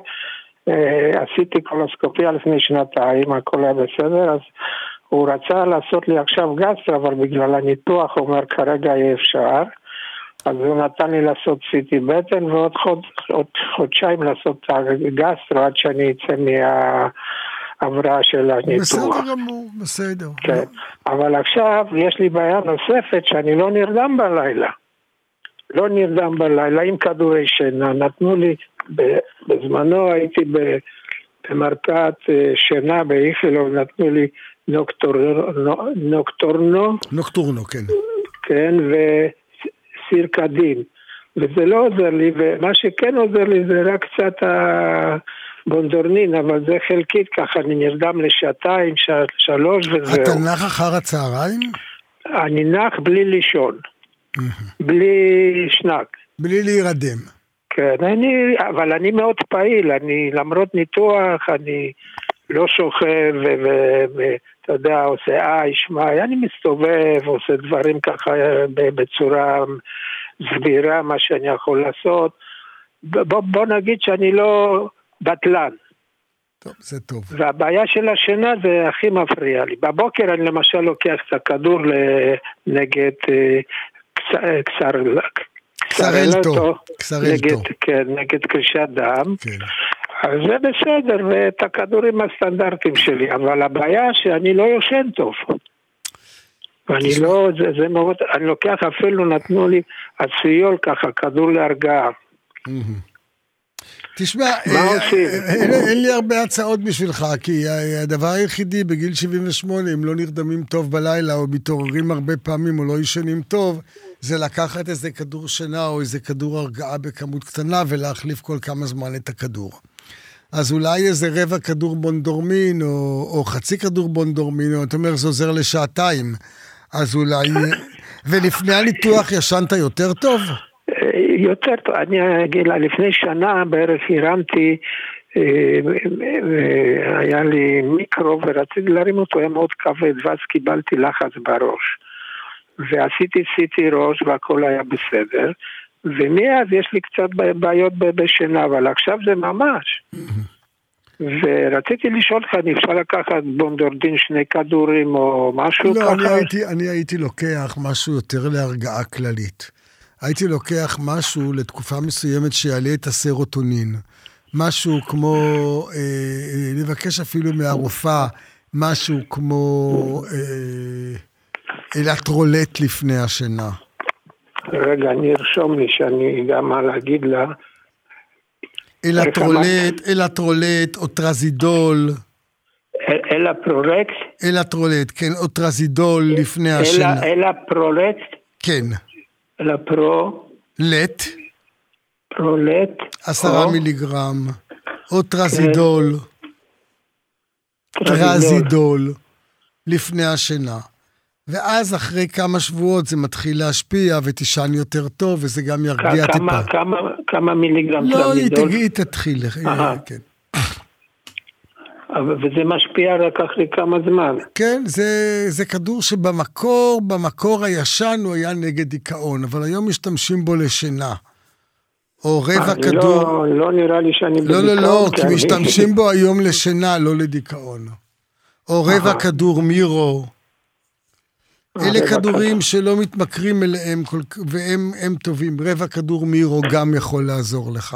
עשיתי קולוסקופיה לפני שנתיים, הכל היה בסדר, אז הוא רצה לעשות לי עכשיו גסטרו, אבל בגלל הניתוח הוא אומר כרגע אי אפשר, אז הוא נתן לי לעשות סיטי בטן, ועוד חוד, עוד חודשיים לעשות גסטרו, עד שאני אצא מהעברה של הניתוח. בסדר גמור, בסדר. כן, אבל עכשיו יש לי בעיה נוספת, שאני לא נרדם בלילה. לא נרדם בלילה, עם כדורי שינה. נתנו לי, בזמנו הייתי במרפאת שינה באיכילוב, נתנו לי נוקטורנו, נוקטורנו, נוקטורנו, כן. כן, וסירקדין. וזה לא עוזר לי, ומה שכן עוזר לי זה רק קצת הבונדורנין, אבל זה חלקית ככה, אני נרדם לשעתיים, שלוש וזהו. אתה נח אחר הצהריים? אני נח בלי לישון, בלי שנק. בלי להירדם. כן, אני, אבל אני מאוד פעיל, אני למרות ניתוח, אני לא שוכב, ואתה יודע, עושה איי, שמע, אני מסתובב, עושה דברים ככה בצורה סבירה, מה שאני יכול לעשות. בוא, בוא נגיד שאני לא בטלן. טוב, זה טוב. והבעיה של השינה זה הכי מפריע לי. בבוקר אני למשל לוקח את הכדור נגד קסרלטו. קסרלטו. כן, נגד קרישת דם. כן. אז זה בסדר, ואת הכדורים הסטנדרטיים שלי, אבל הבעיה שאני לא יושן טוב. ואני לא, זה, זה מאוד, אני לוקח אפילו, נתנו לי הציול ככה, כדור להרגעה. תשמע, אין לי הרבה הצעות בשבילך, כי הדבר היחידי בגיל שבעים ושמונה, אם לא נרדמים טוב בלילה, או מתעוררים הרבה פעמים, או לא ישנים טוב, זה לקחת איזה כדור שינה, או איזה כדור הרגעה בכמות קטנה, ולהחליף כל כמה זמן את הכדור. אז אולי איזה רבע כדור בונדורמין, או, או חצי כדור בונדורמין, או אתה אומר, זה עוזר לשעתיים. אז אולי... ולפני הניתוח ישנת יותר טוב? יותר טוב. אני אגיד לה, לפני שנה בערך הרמתי, היה לי מיקרו, ורציתי להרים אותו, היה מאוד כבד, ואז קיבלתי לחץ בראש. ועשיתי סיטי ראש, והכל היה בסדר. ומאז יש לי קצת בעיות בשינה, אבל עכשיו זה ממש. ורציתי לשאול לך, אני אפשר לקחת בונדורדין שני כדורים או משהו לא, ככה? לא, אני, אני הייתי לוקח משהו יותר להרגעה כללית. הייתי לוקח משהו לתקופה מסוימת שיעלה את הסרוטונין. משהו כמו, אה, לבקש אפילו מהרופאה, משהו כמו אה, אלטרולט לפני השינה. רגע, אני ארשום לי שאני גם מה להגיד לה. אלטרולט, אלטרולט, אוטרזידול. אלפרולט? אלטרולט, כן, אוטרזידול לפני השינה. אלפרולט? כן. אלפרו? לט. פרולט. עשרה מיליגרם. אוטרזידול. טרזידול. לפני השינה. ואז אחרי כמה שבועות זה מתחיל להשפיע ותישן יותר טוב, וזה גם ירגיע טיפה. כמה, כמה מיליגרם לא, טרזידול? לא, היא תתחיל. כן. וזה משפיע רק אחרי כמה זמן. כן, זה, זה כדור שבמקור, במקור הישן הוא היה נגד דיכאון, אבל היום משתמשים בו לשינה. או רבע כדור... לא, לא נראה לי שאני בדיכאון. לא, לא, לא, כי משתמשים בו היום לשינה, לא לדיכאון. או רבע כדור מירו. אלה כדורים שלא מתמכרים אליהם, והם טובים. רבע כדור מירו גם יכול לעזור לך.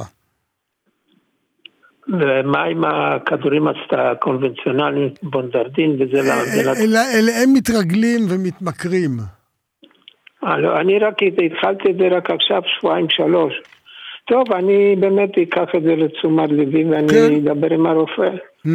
ומה עם הכדורים הקונבנציונליים, בונדרדין וזה? אלה הם מתרגלים ומתמכרים. אני רק התחלתי את זה רק עכשיו, שבועיים, שלוש. טוב, אני באמת אקח את זה לתשומת לבי, ואני אדבר עם הרופא.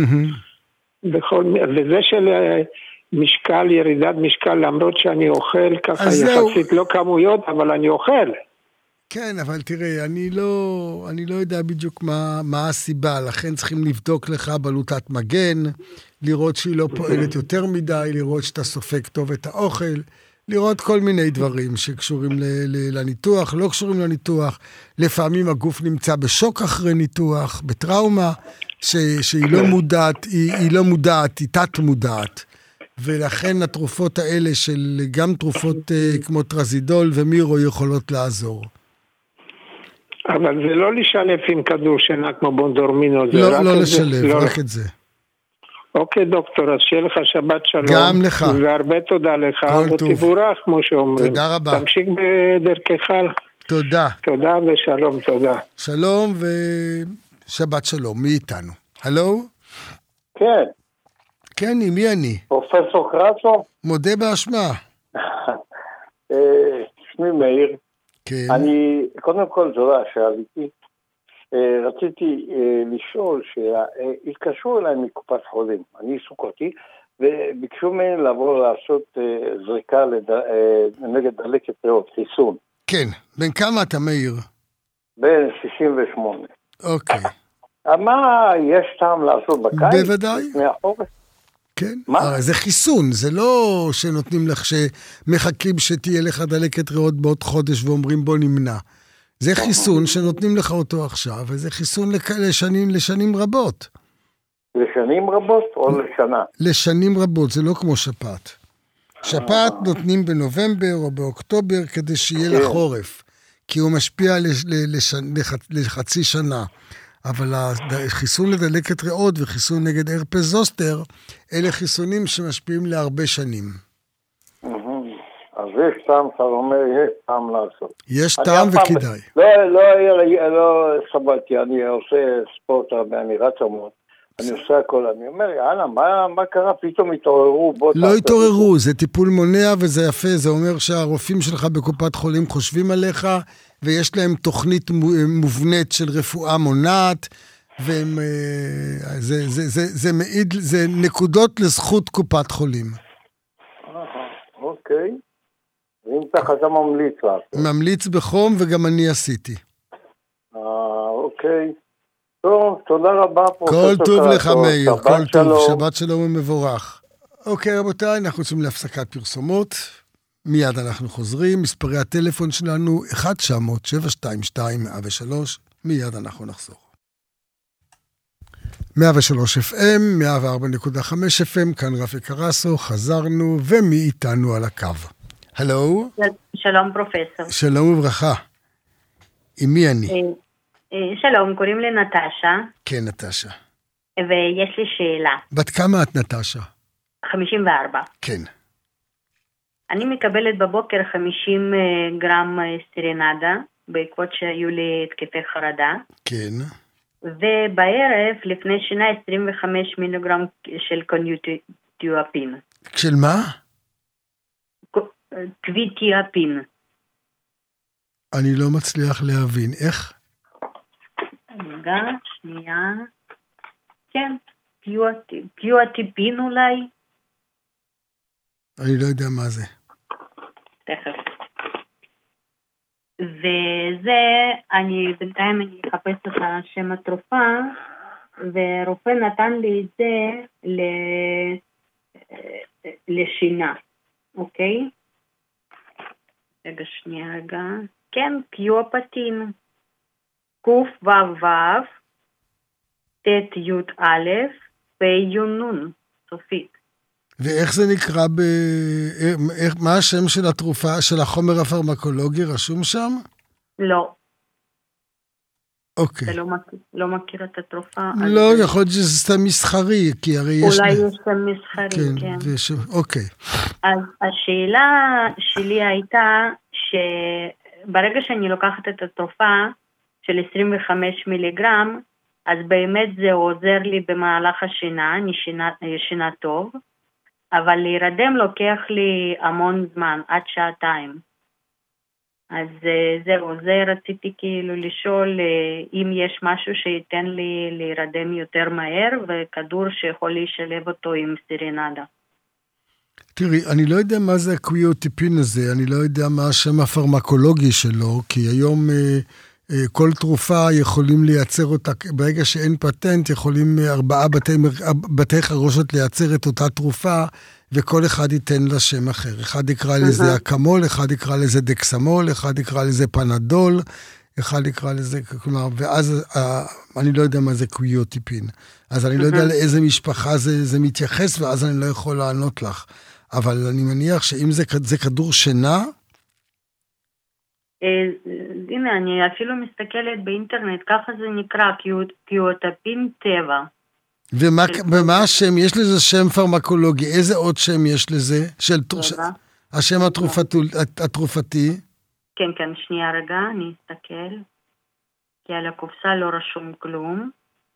וזה של משקל, ירידת משקל, למרות שאני אוכל ככה יחסית לא כמויות, אבל אני אוכל. כן, אבל תראה, אני לא, אני לא יודע בדיוק מה, מה הסיבה, לכן צריכים לבדוק לך בלוטת מגן, לראות שהיא לא פועלת יותר מדי, לראות שאתה סופג טוב את האוכל, לראות כל מיני דברים שקשורים ל- ל- לניתוח, לא קשורים לניתוח. לפעמים הגוף נמצא בשוק אחרי ניתוח, בטראומה, ש- שהיא לא מודעת, היא, היא לא מודעת, היא תת מודעת. ולכן התרופות האלה של גם תרופות uh, כמו טרזידול ומירו יכולות לעזור. אבל זה לא לשלב עם כדור שינה כמו בונדורמינו. לא, לא לשלב, לא... רק את זה. אוקיי דוקטור, אז שיהיה לך שבת שלום. גם לך. והרבה תודה לך. ותבורך כמו שאומרים. תודה רבה. תמשיך בדרכך. תודה. תודה ושלום, תודה. שלום ושבת שלום. מי איתנו? הלו? כן. כן, מי אני? פרופסור קרסו? מודה באשמה. שמי מאיר. כן. אני, קודם כל זו שעליתי. רציתי לשאול שהתקשרו אליי מקופת חולים, אני סוכרתי, וביקשו ממני לבוא לעשות זריקה נגד דלקת ריאות, חיסון. כן, בין כמה אתה מאיר? בין שישים ושמונה. אוקיי. מה יש טעם לעשות בקיץ? בוודאי. לפני החורף? כן. מה? זה חיסון, זה לא שנותנים לך, שמחכים שתהיה לך דלקת ריאות בעוד חודש ואומרים בוא נמנע. זה חיסון שנותנים לך אותו עכשיו, וזה חיסון לשנים, לשנים רבות. לשנים רבות או לשנה? לשנים רבות, זה לא כמו שפעת. שפעת נותנים בנובמבר או באוקטובר כדי שיהיה לך חורף, כי הוא משפיע לחצי שנה. אבל החיסון לדלקת ריאות וחיסון נגד הרפס זוסטר, אלה חיסונים שמשפיעים להרבה שנים. אז יש טעם, אתה אומר, יש טעם לעשות. יש טעם וכדאי. לא, לא, לא סבלתי, אני עושה ספורט, אני רץ המון, אני עושה הכל, אני אומר, יאללה, מה קרה? פתאום התעוררו? לא התעוררו, זה טיפול מונע וזה יפה, זה אומר שהרופאים שלך בקופת חולים חושבים עליך, ויש להם תוכנית מובנית של רפואה מונעת, והם, זה, זה, זה, זה מעיד, זה נקודות לזכות קופת חולים. אוקיי. אם ככה אתה ממליץ לעשות. ממליץ בחום וגם אני עשיתי. אה, אוקיי. טוב, תודה רבה. כל טוב לך מאיר, כל טוב. שבת שלום ומבורך. אוקיי רבותיי, אנחנו יוצאים להפסקת פרסומות. מיד אנחנו חוזרים. מספרי הטלפון שלנו אחת תשע אפס אפס שבע שתיים שתיים מאה ושלוש. מיד אנחנו נחזור. מאה ושלוש אף אם, מאה וארבע נקודה חמש אף אם, כאן רפי קרסו, חזרנו, ומי איתנו על הקו? הלו? שלום פרופסור. שלום וברכה. עם מי אני? שלום, קוראים לי נטשה. כן, נטשה. ויש לי שאלה. בת כמה את נטשה? חמישים וארבע. כן. אני מקבלת בבוקר חמישים גרם סטרינדה, בעקבות שהיו לי התקפי חרדה. כן. ובערב, לפני שינה, עשרים וחמישה מיליגרם של קוניוטיאפין. של מה? קוויטיאפין. אני לא מצליח להבין. איך? רגע, שנייה. כן, קיואטיפין אולי. אני לא יודע מה זה. תכף. וזה, אני בינתיים אני אחפש את השם התרופה, ורופא נתן לי את זה ל... לשינה, אוקיי? רגע, שנייה, רגע. כן, קיואפטין. קוף וו וו, תת יוד א', ויונון, סופית. ואיך זה נקרא, ב... איך, מה השם של התרופה, של החומר הפרמקולוגי רשום שם? לא. אוקיי. אתה לא מכיר, לא מכיר את התרופה? לא, אז... יכול להיות שזה סתם מסחרי, כי הרי יש... אולי יש סתם מסחרי, כן. כן. וש... אוקיי. אז השאלה שלי הייתה, שברגע שאני לוקחת את התרופה של עשרים וחמש מיליגרם, אז באמת זה עוזר לי במהלך השינה, אני שינה, שינה טוב, אבל להירדם לוקח לי המון זמן, עד שעתיים. אז זהו, זה רציתי כאילו לשאול אם יש משהו שייתן לי להירדם יותר מהר, וכדור שיכול להישלב אותו עם סרנדה. תראי, אני לא יודע מה זה הקוויוטיפין הזה, אני לא יודע מה השם הפרמקולוגי שלו, כי היום אה, אה, כל תרופה יכולים לייצר אותה, ברגע שאין פטנט, יכולים ארבעה בתי, בתי חרושות לייצר את אותה תרופה, וכל אחד ייתן לה שם אחר. אחד יקרא לזה אקמול, אחד יקרא לזה דקסמול, אחד יקרא לזה פנדול, אחד יקרא לזה, כלומר, ואז אני לא יודע מה זה קוויוטיפין. אז אני לא יודע לאיזה משפחה זה, זה מתייחס, ואז אני לא יכול לענות לך. אבל אני מניח שאם זה, זה כדור שינה... הנה, אני אפילו מסתכלת באינטרנט, ככה זה נקרא, קוויוטיפין טבע. ומה, ומה השם? יש לזה שם פרמקולוגי. איזה עוד שם יש לזה? של ש... השם התרופתי, התרופתי? כן, כן, שנייה רגע, אני אסתכל. כי על הקופסה לא רשום כלום.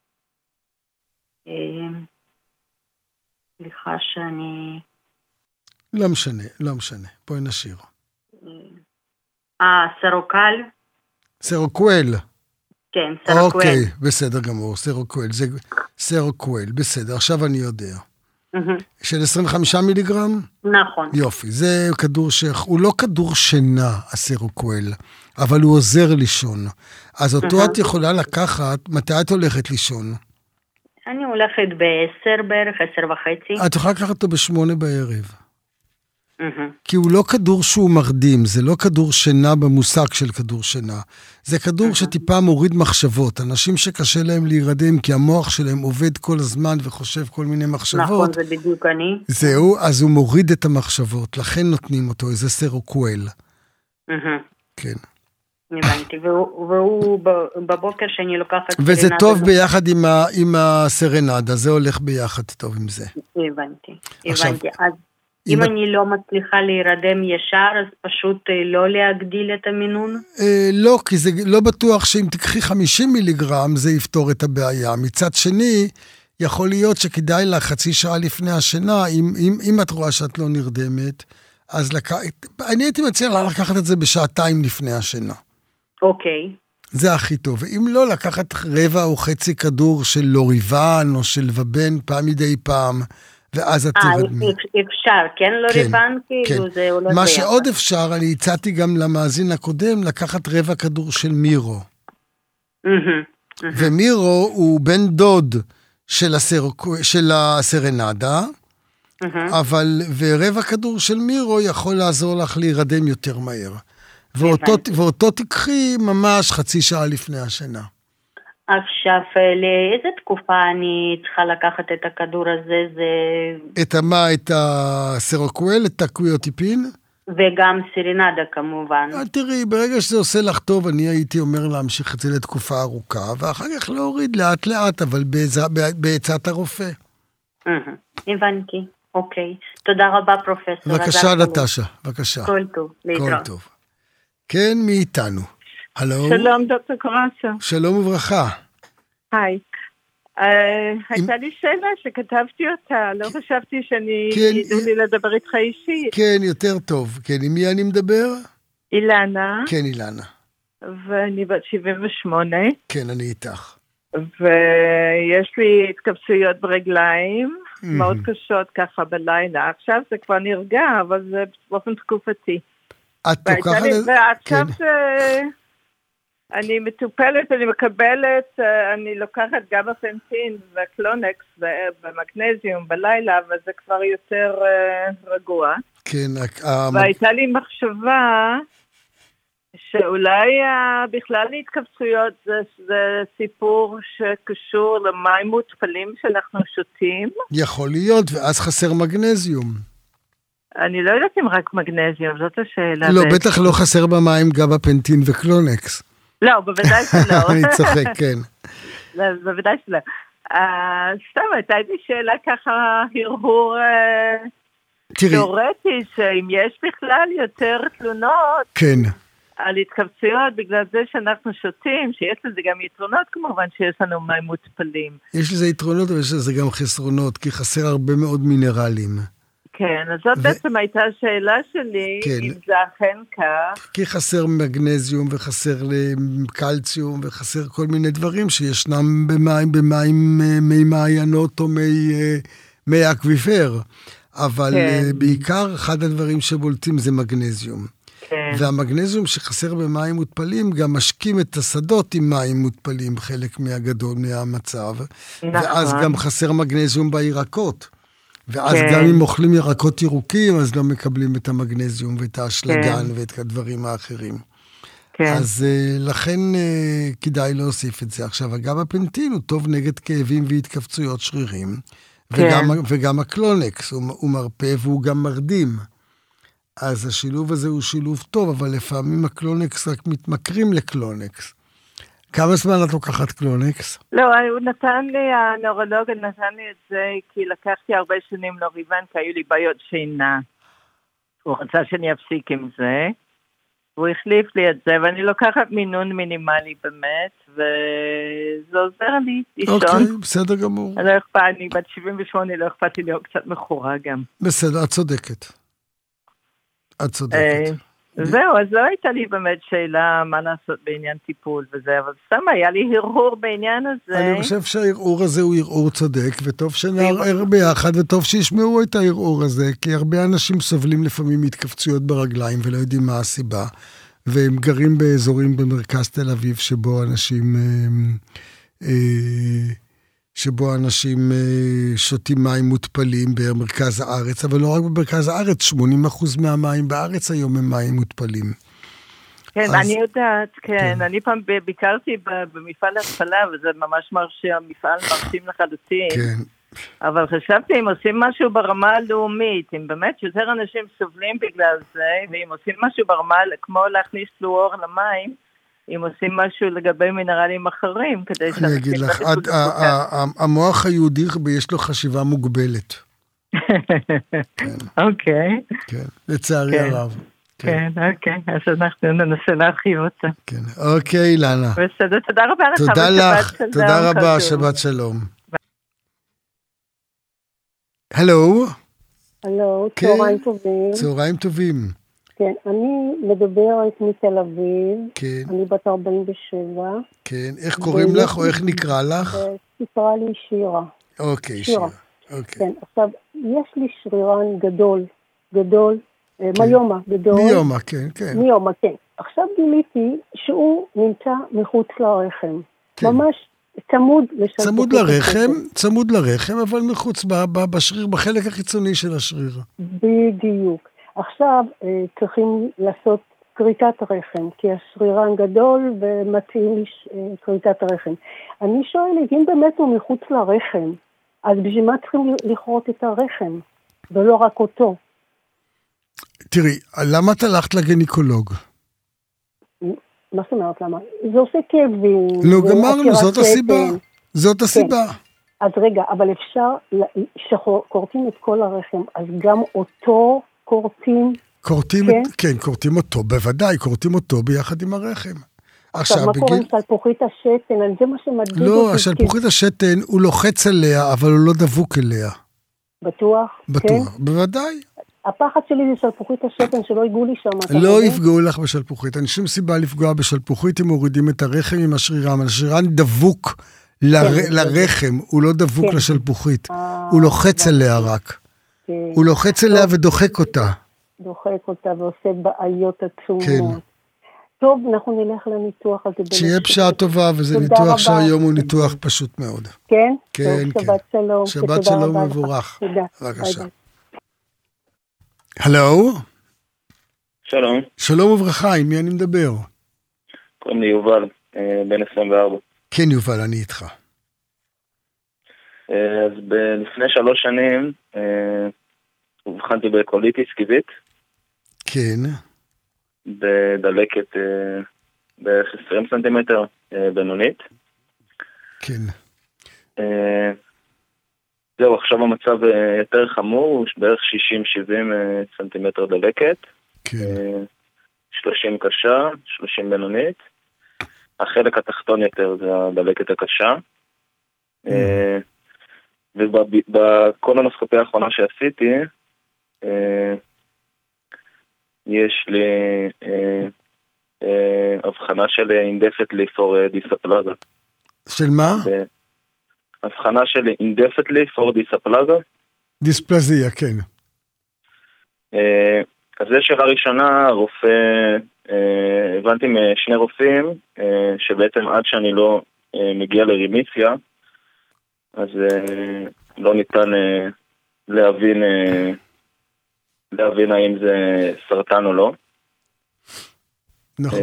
סליחה שאני... לא משנה, לא משנה. בואי נשאיר. אה, סרוקל? סרוקוול. כן, סרוקוול. אוקיי, בסדר גמור, סרוקוול. זה סרוקוול, בסדר, עכשיו אני יודע. של עשרים וחמישה מיליגרם? נכון. יופי, זה כדור שח... הוא לא כדור שינה, הסרוקוול, אבל הוא עוזר לישון. אז אותו את יכולה לקחת, מתי את הולכת לישון? אני הולכת בעשר בערך, עשר וחצי. את יכולה לקחת אותו בשמונה בערב. כי הוא לא כדור שהוא מרדים, זה לא כדור שינה במושג של כדור שינה. זה כדור שטיפה מוריד מחשבות. אנשים שקשה להם להירדם כי המוח שלהם עובד כל הזמן וחושב כל מיני מחשבות. נכון, זה בדיוק אני. זהו, אז הוא מוריד את המחשבות, לכן נותנים אותו, איזה סרוקוול. כן. הבנתי, והוא בבוקר שאני לוקחת סרנדה. וזה טוב ביחד עם הסרנדה, זה הולך ביחד טוב עם זה. הבנתי, הבנתי. אז אם אני לא מצליחה להירדם ישר, אז פשוט לא להגדיל את המינון? לא, כי זה לא בטוח שאם תקחי חמישים מיליגרם זה יפתור את הבעיה. מצד שני, יכול להיות שכדאי לה חצי שעה לפני השינה, אם, אם, אם את רואה שאת לא נרדמת, אז לק... אני הייתי מציע לה לקחת את זה בשעתיים לפני השינה. אוקיי. זה הכי טוב. ואם לא, לקחת רבע או חצי כדור של לוריבן או של ובן פעם מדי פעם, ואז את תרדמי. אפשר, כן? לא ריבן, כאילו זה הולך ביחד. מה שעוד אפשר, אני הצעתי גם למאזין הקודם, לקחת רבע כדור של מירו. ומירו הוא בן דוד של הסרנדה, אבל, ורבע כדור של מירו יכול לעזור לך להירדם יותר מהר. ואותו תקחי ממש חצי שעה לפני השינה. עכשיו, לאיזה תקופה אני צריכה לקחת את הכדור הזה? זה... את מה? את הסרוקוול? את הקוויוטיפין? וגם סרנדה כמובן. תראי, ברגע שזה עושה לך טוב, אני הייתי אומר להמשיך את זה לתקופה ארוכה, ואחר כך להוריד לאט לאט, אבל בעצת הרופא. הבנתי, אוקיי. תודה רבה פרופסור. בבקשה נטשה, בבקשה. כל טוב, להתראות. כל טוב. כן, מי איתנו? הלו? שלום דוקטור קרסו. שלום וברכה. היי. הייתה לי שאלה שכתבתי אותה, לא חשבתי שאני ידעו לי לדבר איתך אישית. כן, יותר טוב. כן, עם מי אני מדבר? אילנה. כן, אילנה. ואני בת שבעים ושמונה. כן, אני איתך. ויש לי התכווצויות ברגליים, מאוד קשות ככה בלילה. עכשיו זה כבר נרגע, אבל זה באופן תקופתי. את תוקחת... ועכשיו ש... אני מטופלת, אני מקבלת, אני לוקחת גם הפנטין וקלונקס ומגנזיום בלילה, אבל זה כבר יותר רגוע. כן. והייתה לי מחשבה שאולי בכלל להתכווצויות זה, זה סיפור שקשור למים מותפלים שאנחנו שותים. יכול להיות, ואז חסר מגנזיום. אני לא יודעת אם רק מגנזיום, זאת השאלה. לא, בטח לא חסר במים גם הפנטין וקלונקס. לא, בוודאי שלא. אני צוחק, כן. לא, בוודאי שלא. סתם, הייתה לי שאלה ככה, הרהור תיאורטי, שאם יש בכלל יותר תלונות, כן. על התכווצויות בגלל זה שאנחנו שותים, שיש לזה גם יתרונות כמובן, שיש לנו מים מותפלים. יש לזה יתרונות, אבל יש לזה גם חסרונות, כי חסר הרבה מאוד מינרלים. כן, אז זאת ו... בעצם הייתה השאלה שלי, כן. אם זה אכן כך. כי חסר מגנזיום, וחסר קלציום, וחסר כל מיני דברים שישנם במים, במים, מי מעיינות או מי, מי אקוויפר. אבל כן. בעיקר אחד הדברים שבולטים זה מגנזיום. כן. והמגנזיום שחסר במים מותפלים גם משקים את השדות עם מים מותפלים, חלק מהגדול מהמצב. נכון. ואז גם חסר מגנזיום בירקות. ואז כן. גם אם אוכלים ירקות ירוקים, אז לא מקבלים את המגנזיום ואת האשלגן כן. ואת הדברים האחרים. כן. אז לכן כדאי להוסיף את זה. עכשיו, אגב, הפנטין הוא טוב נגד כאבים והתכווצויות שרירים, כן. וגם, וגם הקלונקס, הוא, הוא מרפא והוא גם מרדים. אז השילוב הזה הוא שילוב טוב, אבל לפעמים הקלונקס רק מתמכרים לקלונקס. כמה זמן את לוקחת קלונקס? לא, הוא נתן לי, הנורולוג נתן לי את זה, כי לקחתי הרבה שנים נוריבן, כי היו לי בעיות שינה. הוא רצה שאני אפסיק עם זה, והוא החליף לי את זה, ואני לוקחת מינון מינימלי באמת, וזה עוזר לי לישון. אוקיי, בסדר גמור. אני לא אכפת, אני בת שבעים ושמונה, לא אכפת לי להיות קצת מכורה גם. בסדר, את צודקת. את צודקת. זהו, אז לא הייתה לי באמת שאלה מה לעשות בעניין טיפול וזה, אבל סתם היה לי הרהור בעניין הזה. אני חושב שהערעור הזה הוא ערעור צודק, וטוב שנערער ביחד, וטוב שישמעו את הערעור הזה, כי הרבה אנשים סובלים לפעמים מהתכווצויות ברגליים, ולא יודעים מה הסיבה, והם גרים באזורים במרכז תל אביב, שבו אנשים... אה, אה, שבו אנשים שותים מים מותפלים במרכז הארץ, אבל לא רק במרכז הארץ, שמונים אחוז מהמים בארץ היום הם מים מותפלים. כן, אז... אני יודעת, כן, כן. אני פעם ביקרתי במפעל התפלה, וזה ממש מרשים, המפעל מרשים לחלוטין. כן. אבל חשבתי, אם עושים משהו ברמה הלאומית, אם באמת יותר אנשים סובלים בגלל זה, ואם עושים משהו ברמה, כמו להכניס פלואור למים, אם עושים משהו לגבי מינרלים אחרים, כדי אני אגיד לך, המוח היהודי יש לו חשיבה מוגבלת. אוקיי. כן, לצערי הרב. כן, אוקיי, אז אנחנו ננסה להרחיב אותה. כן, אוקיי, אילנה. בסדר, תודה רבה לך. תודה לך, תודה רבה, שבת שלום. הלו. הלו, צהריים טובים. צהריים טובים. כן, אני מדברת מתל אביב, כן. אני בת ארבעים ושבע. כן, איך קוראים לך או איך נקרא לך? סיפרה לי שירה. אוקיי, שירה. אוקיי. כן, עכשיו, יש לי שרירן גדול, גדול, כן. מיומה, גדול. מיומה, כן, כן. מיומה, כן. עכשיו גיליתי שהוא נמצא מחוץ לרחם. כן. ממש צמוד לשלפוחית. צמוד לרחם, צמוד לרחם, אבל מחוץ בשריר, בחלק החיצוני של השריר. בדיוק. עכשיו צריכים לעשות קריטת רחם, כי השרירן גדול ומציעים לי קריטת הרחם. אני שואלת, אם באמת הוא מחוץ לרחם, אז בשביל מה צריכים לכרות את הרחם, ולא רק אותו? תראי, למה את הלכת לגניקולוג? מה זאת אומרת למה? זה עושה כאבים. לא גמרנו, זאת הסיבה. זאת הסיבה. אז רגע, אבל אפשר, שכורתים את כל הרחם, אז גם אותו... קורטים, קורטים, כן? כן, קורטים אותו, בוודאי, קורטים אותו ביחד עם הרחם. עכשיו, מה בגיל... קורה עם שלפוחית השתן? על זה מה שמדגיד לא, אותי. השלפוחית השתן, הוא לוחץ אליה, אבל הוא לא דבוק אליה. בטוח? בטוח, כן? בוודאי. הפחד שלי זה שלפוחית השתן, שלא יגעו לי שם. לא יפגעו לך בשלפוחית, אין שום סיבה לפגוע בשלפוחית, אם מורידים את הרחם עם השרירם, השרירן דבוק ל... כן, לרחם, הוא לא דבוק כן. לשלפוחית, אה, הוא לוחץ אליה רק. הוא לוחץ אליה ודוחק אותה. דוחק אותה ועושה בעיות עצומות. כן. טוב, אנחנו נלך לניתוח הזה. שיהיה פשעה טובה, וזה ניתוח שהיום הוא ניתוח פשוט מאוד. כן? כן, כן. שבת שלום. שבת שלום מבורך. תודה. בבקשה. הלו? שלום. שלום וברכה, עם מי אני מדבר? קוראים לי יובל, בן עשרים וארבע. כן, יובל, אני איתך. אז לפני שלוש שנים הובחנתי בקוליטיס קיבית. כן. בדלקת בערך עשרים סנטימטר בינונית. כן. זהו, עכשיו המצב יותר חמור, הוא בערך שישים שבעים סנטימטר דלקת. כן. שלושים קשה, שלושים בינונית. החלק התחתון יותר זה הדלקת הקשה. ובקולונוסקופיה האחרונה שעשיתי, יש לי הבחנה של אינדפטלי פור דיספלאזה. של מה? הבחנה של אינדפטלי פור דיספלאזה. דיספלזיה, כן. אז זה שאלה ראשונה, רופא, הבנתי משני רופאים, שבעצם עד שאני לא מגיע לרימיסיה, אז לא ניתן להבין, להבין האם זה סרטן או לא. נכון.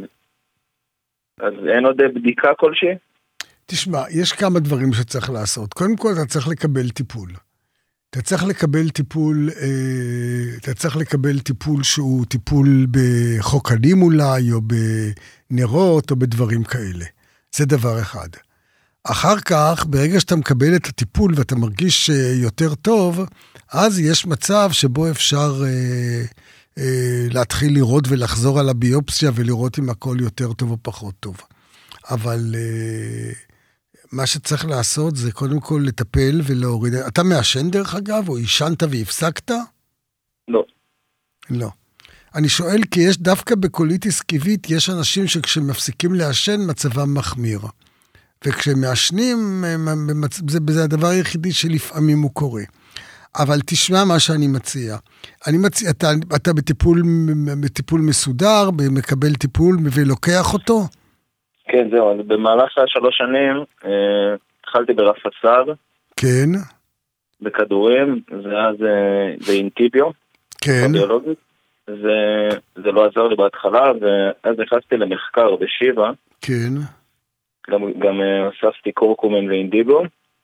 אז אין עוד בדיקה כלשהי? תשמע, יש כמה דברים שצריך לעשות. קודם כל, אתה צריך לקבל טיפול. אתה צריך לקבל טיפול, אתה צריך לקבל טיפול שהוא טיפול בחוקנים אולי, או בנרות, או בדברים כאלה. זה דבר אחד. אחר כך, ברגע שאתה מקבל את הטיפול ואתה מרגיש יותר טוב, אז יש מצב שבו אפשר אה, אה, להתחיל לראות ולחזור על הביופסיה ולראות אם הכל יותר טוב או פחות טוב. אבל אה, מה שצריך לעשות זה קודם כל לטפל ולהוריד. אתה מעשן דרך אגב, או עישנת והפסקת? לא. לא. אני שואל כי יש דווקא בקוליטיס קיבית, יש אנשים שכשמפסיקים לעשן מצבם מחמיר. וכשמעשנים, זה, זה הדבר היחידי שלפעמים הוא קורה. אבל תשמע מה שאני מציע. אני מציע, אתה, אתה בטיפול, בטיפול מסודר, מקבל טיפול ולוקח אותו? כן, זהו. במהלך השלוש שנים, אה, התחלתי ברפסר. כן. בכדורים, ואז זה אינטיביו. כן. ביולוגית. זה, זה לא עזר לי בהתחלה, ואז נכנסתי למחקר בשיבה. כן. גם, גם אספתי קורקומן ואינדיגו,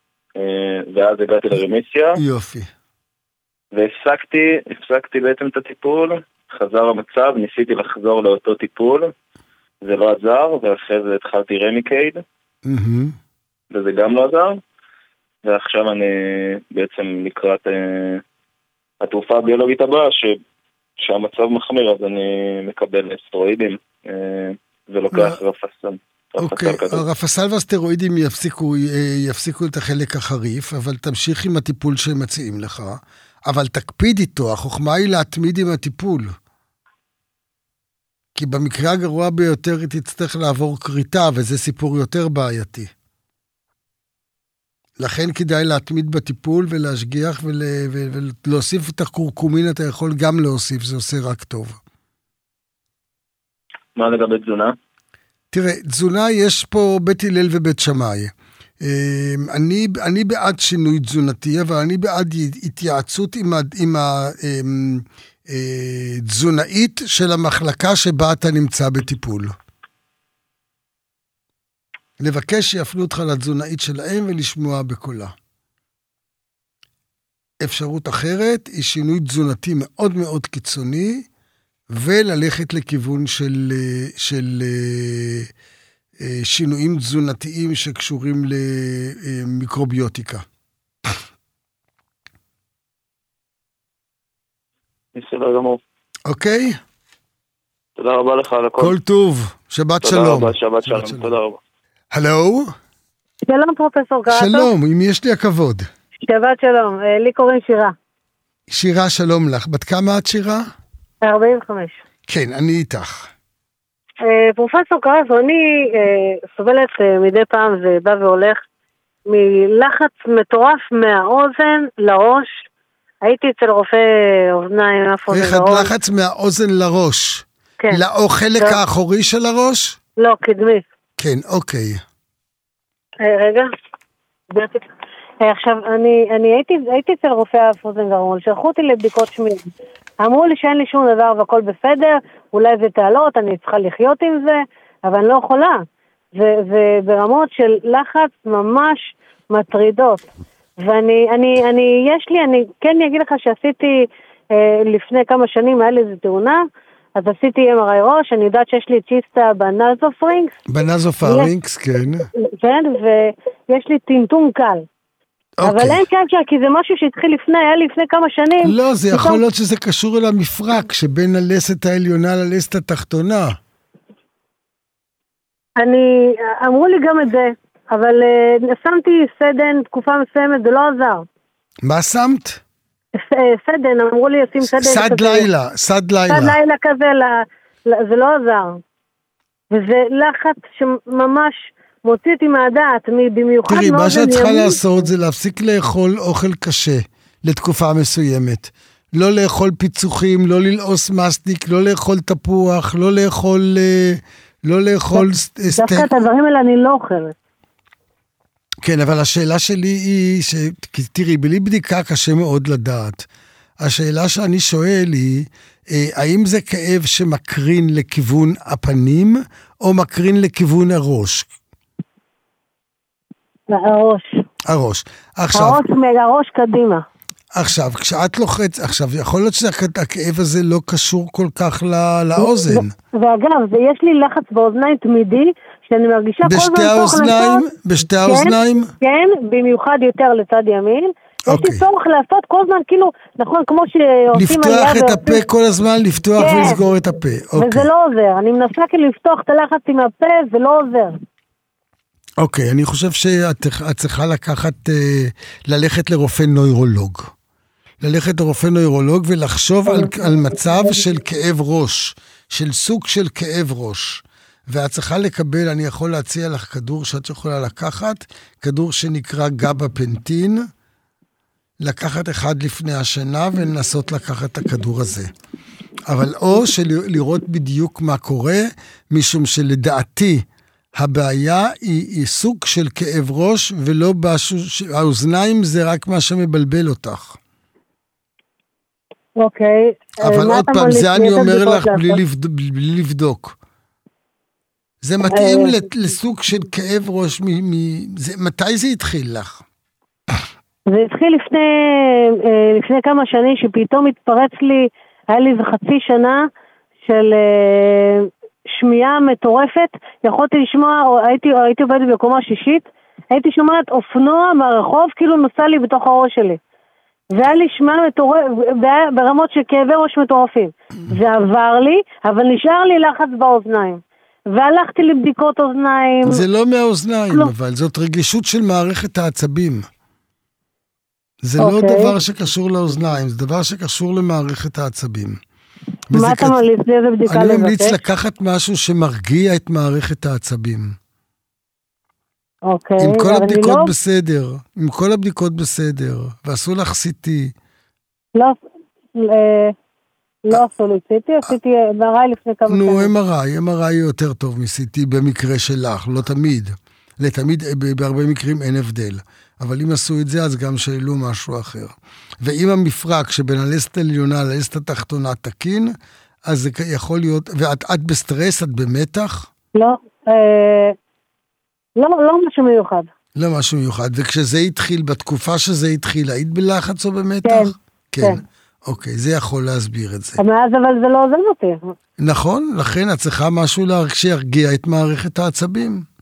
ואז הגעתי לרמיסיה. יופי. והפסקתי, הפסקתי בעצם את הטיפול, חזר המצב, ניסיתי לחזור לאותו טיפול, זה לא עזר, ואחרי זה התחלתי רמיקייד, mm-hmm. וזה גם לא עזר, ועכשיו אני בעצם לקראת אה, התרופה הביולוגית הבאה, ש, שהמצב מחמיר, אז אני מקבל סטרואידים, אה, ולוקח לא. רפסן. אוקיי, הרפסל והסטרואידים יפסיקו, יפסיקו את החלק החריף, אבל תמשיך עם הטיפול שהם מציעים לך, אבל תקפיד איתו, החוכמה היא להתמיד עם הטיפול. כי במקרה הגרוע ביותר היא תצטרך לעבור קריטה, וזה סיפור יותר בעייתי. לכן כדאי להתמיד בטיפול ולהשגיח ול, ולהוסיף את הקורקומין, אתה יכול גם להוסיף, זה עושה רק טוב. מה לגבי תזונה? תראה, תזונה יש פה בית הלל ובית שמאי. אני, אני בעד שינוי תזונתי, אבל אני בעד התייעצות עם, עם התזונאית של המחלקה שבה אתה נמצא בטיפול. לבקש שיפנו אותך לתזונאית שלהם ולשמוע בקולה. אפשרות אחרת היא שינוי תזונתי מאוד מאוד קיצוני, וללכת לכיוון של, של שינויים תזונתיים שקשורים למיקרוביוטיקה. בסדר גמור. אוקיי? תודה רבה לך על הכל. כל טוב, שבת שלום. תודה רבה, שבת שלום, תודה רבה. הלו? שלום פרופסור גרטו. שלום, אם יש לי הכבוד. שבת שלום, לי קוראים שירה. שירה, שלום לך. בת כמה את שירה? ארבעים וחמש. כן, אני איתך. פרופסור קרסו, אני סובלת מדי פעם, זה בא והולך, מלחץ מטורף מהאוזן לראש. הייתי אצל רופא אוזניים, אף איך את לחץ מהאוזן לראש? כן. או חלק האחורי של הראש? לא, קדמי. כן, אוקיי. רגע. עכשיו, אני, אני הייתי, הייתי אצל רופא אף אוזן גרון, שלחו אותי לבדיקות שמיעה. אמרו לי שאין לי שום דבר והכל בסדר, אולי זה תעלות, אני צריכה לחיות עם זה, אבל אני לא יכולה. וברמות של לחץ ממש מטרידות. ואני, אני, אני, יש לי, אני כן אגיד לך שעשיתי אה, לפני כמה שנים, היה לי איזו תאונה, אז עשיתי אם אר איי ראש, אני יודעת שיש לי צ'יסטה בנזופרינקס. בנזופרינקס, כן. כן, ויש לי טינטום קל. אבל אין קשר, כי זה משהו שהתחיל לפני, היה לי לפני כמה שנים. לא, זה יכול להיות שזה קשור אל המפרק, שבין הלסת העליונה ללסת התחתונה. אני, אמרו לי גם את זה, אבל שמתי סדן תקופה מסוימת, זה לא עזר. מה שמת? סדן, אמרו לי לשים סדן. סד לילה, סד לילה. סד לילה כזה, זה לא עזר. וזה לחץ שממש מוציא אותי מהדעת, במיוחד מאוד. תראי, מה שאת צריכה לעשות זה להפסיק לאכול אוכל קשה לתקופה מסוימת. לא לאכול פיצוחים, לא ללעוס מסטיק, לא לאכול תפוח, לא לאכול... לא לאכול... דווקא את הדברים האלה אני לא אוכלת. כן, אבל השאלה שלי היא, ש... תראי, בלי בדיקה קשה מאוד לדעת. השאלה שאני שואל היא, האם זה כאב שמקרין לכיוון הפנים, או מקרין לכיוון הראש? הראש. הראש. עכשיו... הראש מהראש קדימה. עכשיו, כשאת לוחץ, עכשיו, יכול להיות שהכאב הזה לא קשור כל כך לא, לאוזן. ואגב, יש לי לחץ באוזניים תמידי, שאני מרגישה כל הזמן... בשתי האוזניים? בשתי האוזניים? כן, במיוחד יותר לצד ימין. יש לי צורך לעשות כל הזמן, כאילו, נכון, כמו שעושים... לפתוח את הפה כל הזמן, לפתוח ולסגור את הפה. וזה לא עוזר. אני מנסה כאילו לפתוח את הלחץ עם הפה, זה לא עוזר. אוקיי, אני חושב שאת צריכה לקחת, ללכת לרופא נוירולוג. ללכת לרופא נוירולוג ולחשוב על, על מצב של כאב ראש, של סוג של כאב ראש. ואת צריכה לקבל, אני יכול להציע לך כדור שאת יכולה לקחת, כדור שנקרא גבפנטין, לקחת אחד לפני השינה ולנסות לקחת את הכדור הזה. אבל או שלראות בדיוק מה קורה, משום שלדעתי הבעיה היא, היא סוג של כאב ראש, ולא משהו, האוזניים זה רק מה שמבלבל אותך. אוקיי. אבל עוד פעם, זה אני אומר לך בלי, לבד... בלי לבדוק. זה מתאים לסוג של כאב ראש, מ... מ... זה... מתי זה התחיל לך? זה התחיל לפני, לפני כמה שנים, שפתאום התפרץ לי, היה לי איזה חצי שנה של שמיעה מטורפת, יכולתי לשמוע, הייתי, הייתי עובדת בקומה שישית, הייתי שומעת אופנוע מהרחוב, כאילו נוסע לי בתוך הראש שלי. והיה לי שמיעה מטורפת, ברמות של כאבי ראש מטורפים. זה עבר לי, אבל נשאר לי לחץ באוזניים. והלכתי לבדיקות אוזניים. זה לא מהאוזניים, לא. אבל זאת רגישות של מערכת העצבים. זה אוקיי. לא דבר שקשור לאוזניים, זה דבר שקשור למערכת העצבים. מה אתה ממליץ? איזה בדיקה לבקש? אני ממליץ לקחת משהו שמרגיע את מערכת העצבים. אוקיי. עם כל הבדיקות לא... בסדר, עם כל הבדיקות בסדר, ועשו לך סיטי. לא, לא עשו לי סיטי, עשיתי אם אר איי לפני כמה שנים. נו, אם אר איי, אם אר איי יותר טוב מסיטי במקרה שלך, לא תמיד. לתמיד, בהרבה מקרים אין הבדל. אבל אם עשו את זה, אז גם שאלו משהו אחר. ואם המפרק שבין הלסת העליונה ללסת התחתונה תקין, אז זה יכול להיות, ואת את בסטרס, את במתח? לא, אה, לא, לא משהו מיוחד. לא משהו מיוחד, וכשזה התחיל, בתקופה שזה התחיל, היית בלחץ או במתח? כן, כן. כן. אוקיי, זה יכול להסביר את זה. מאז אבל זה לא עוזר אותי. נכון, לכן את צריכה משהו שירגיע את מערכת העצבים.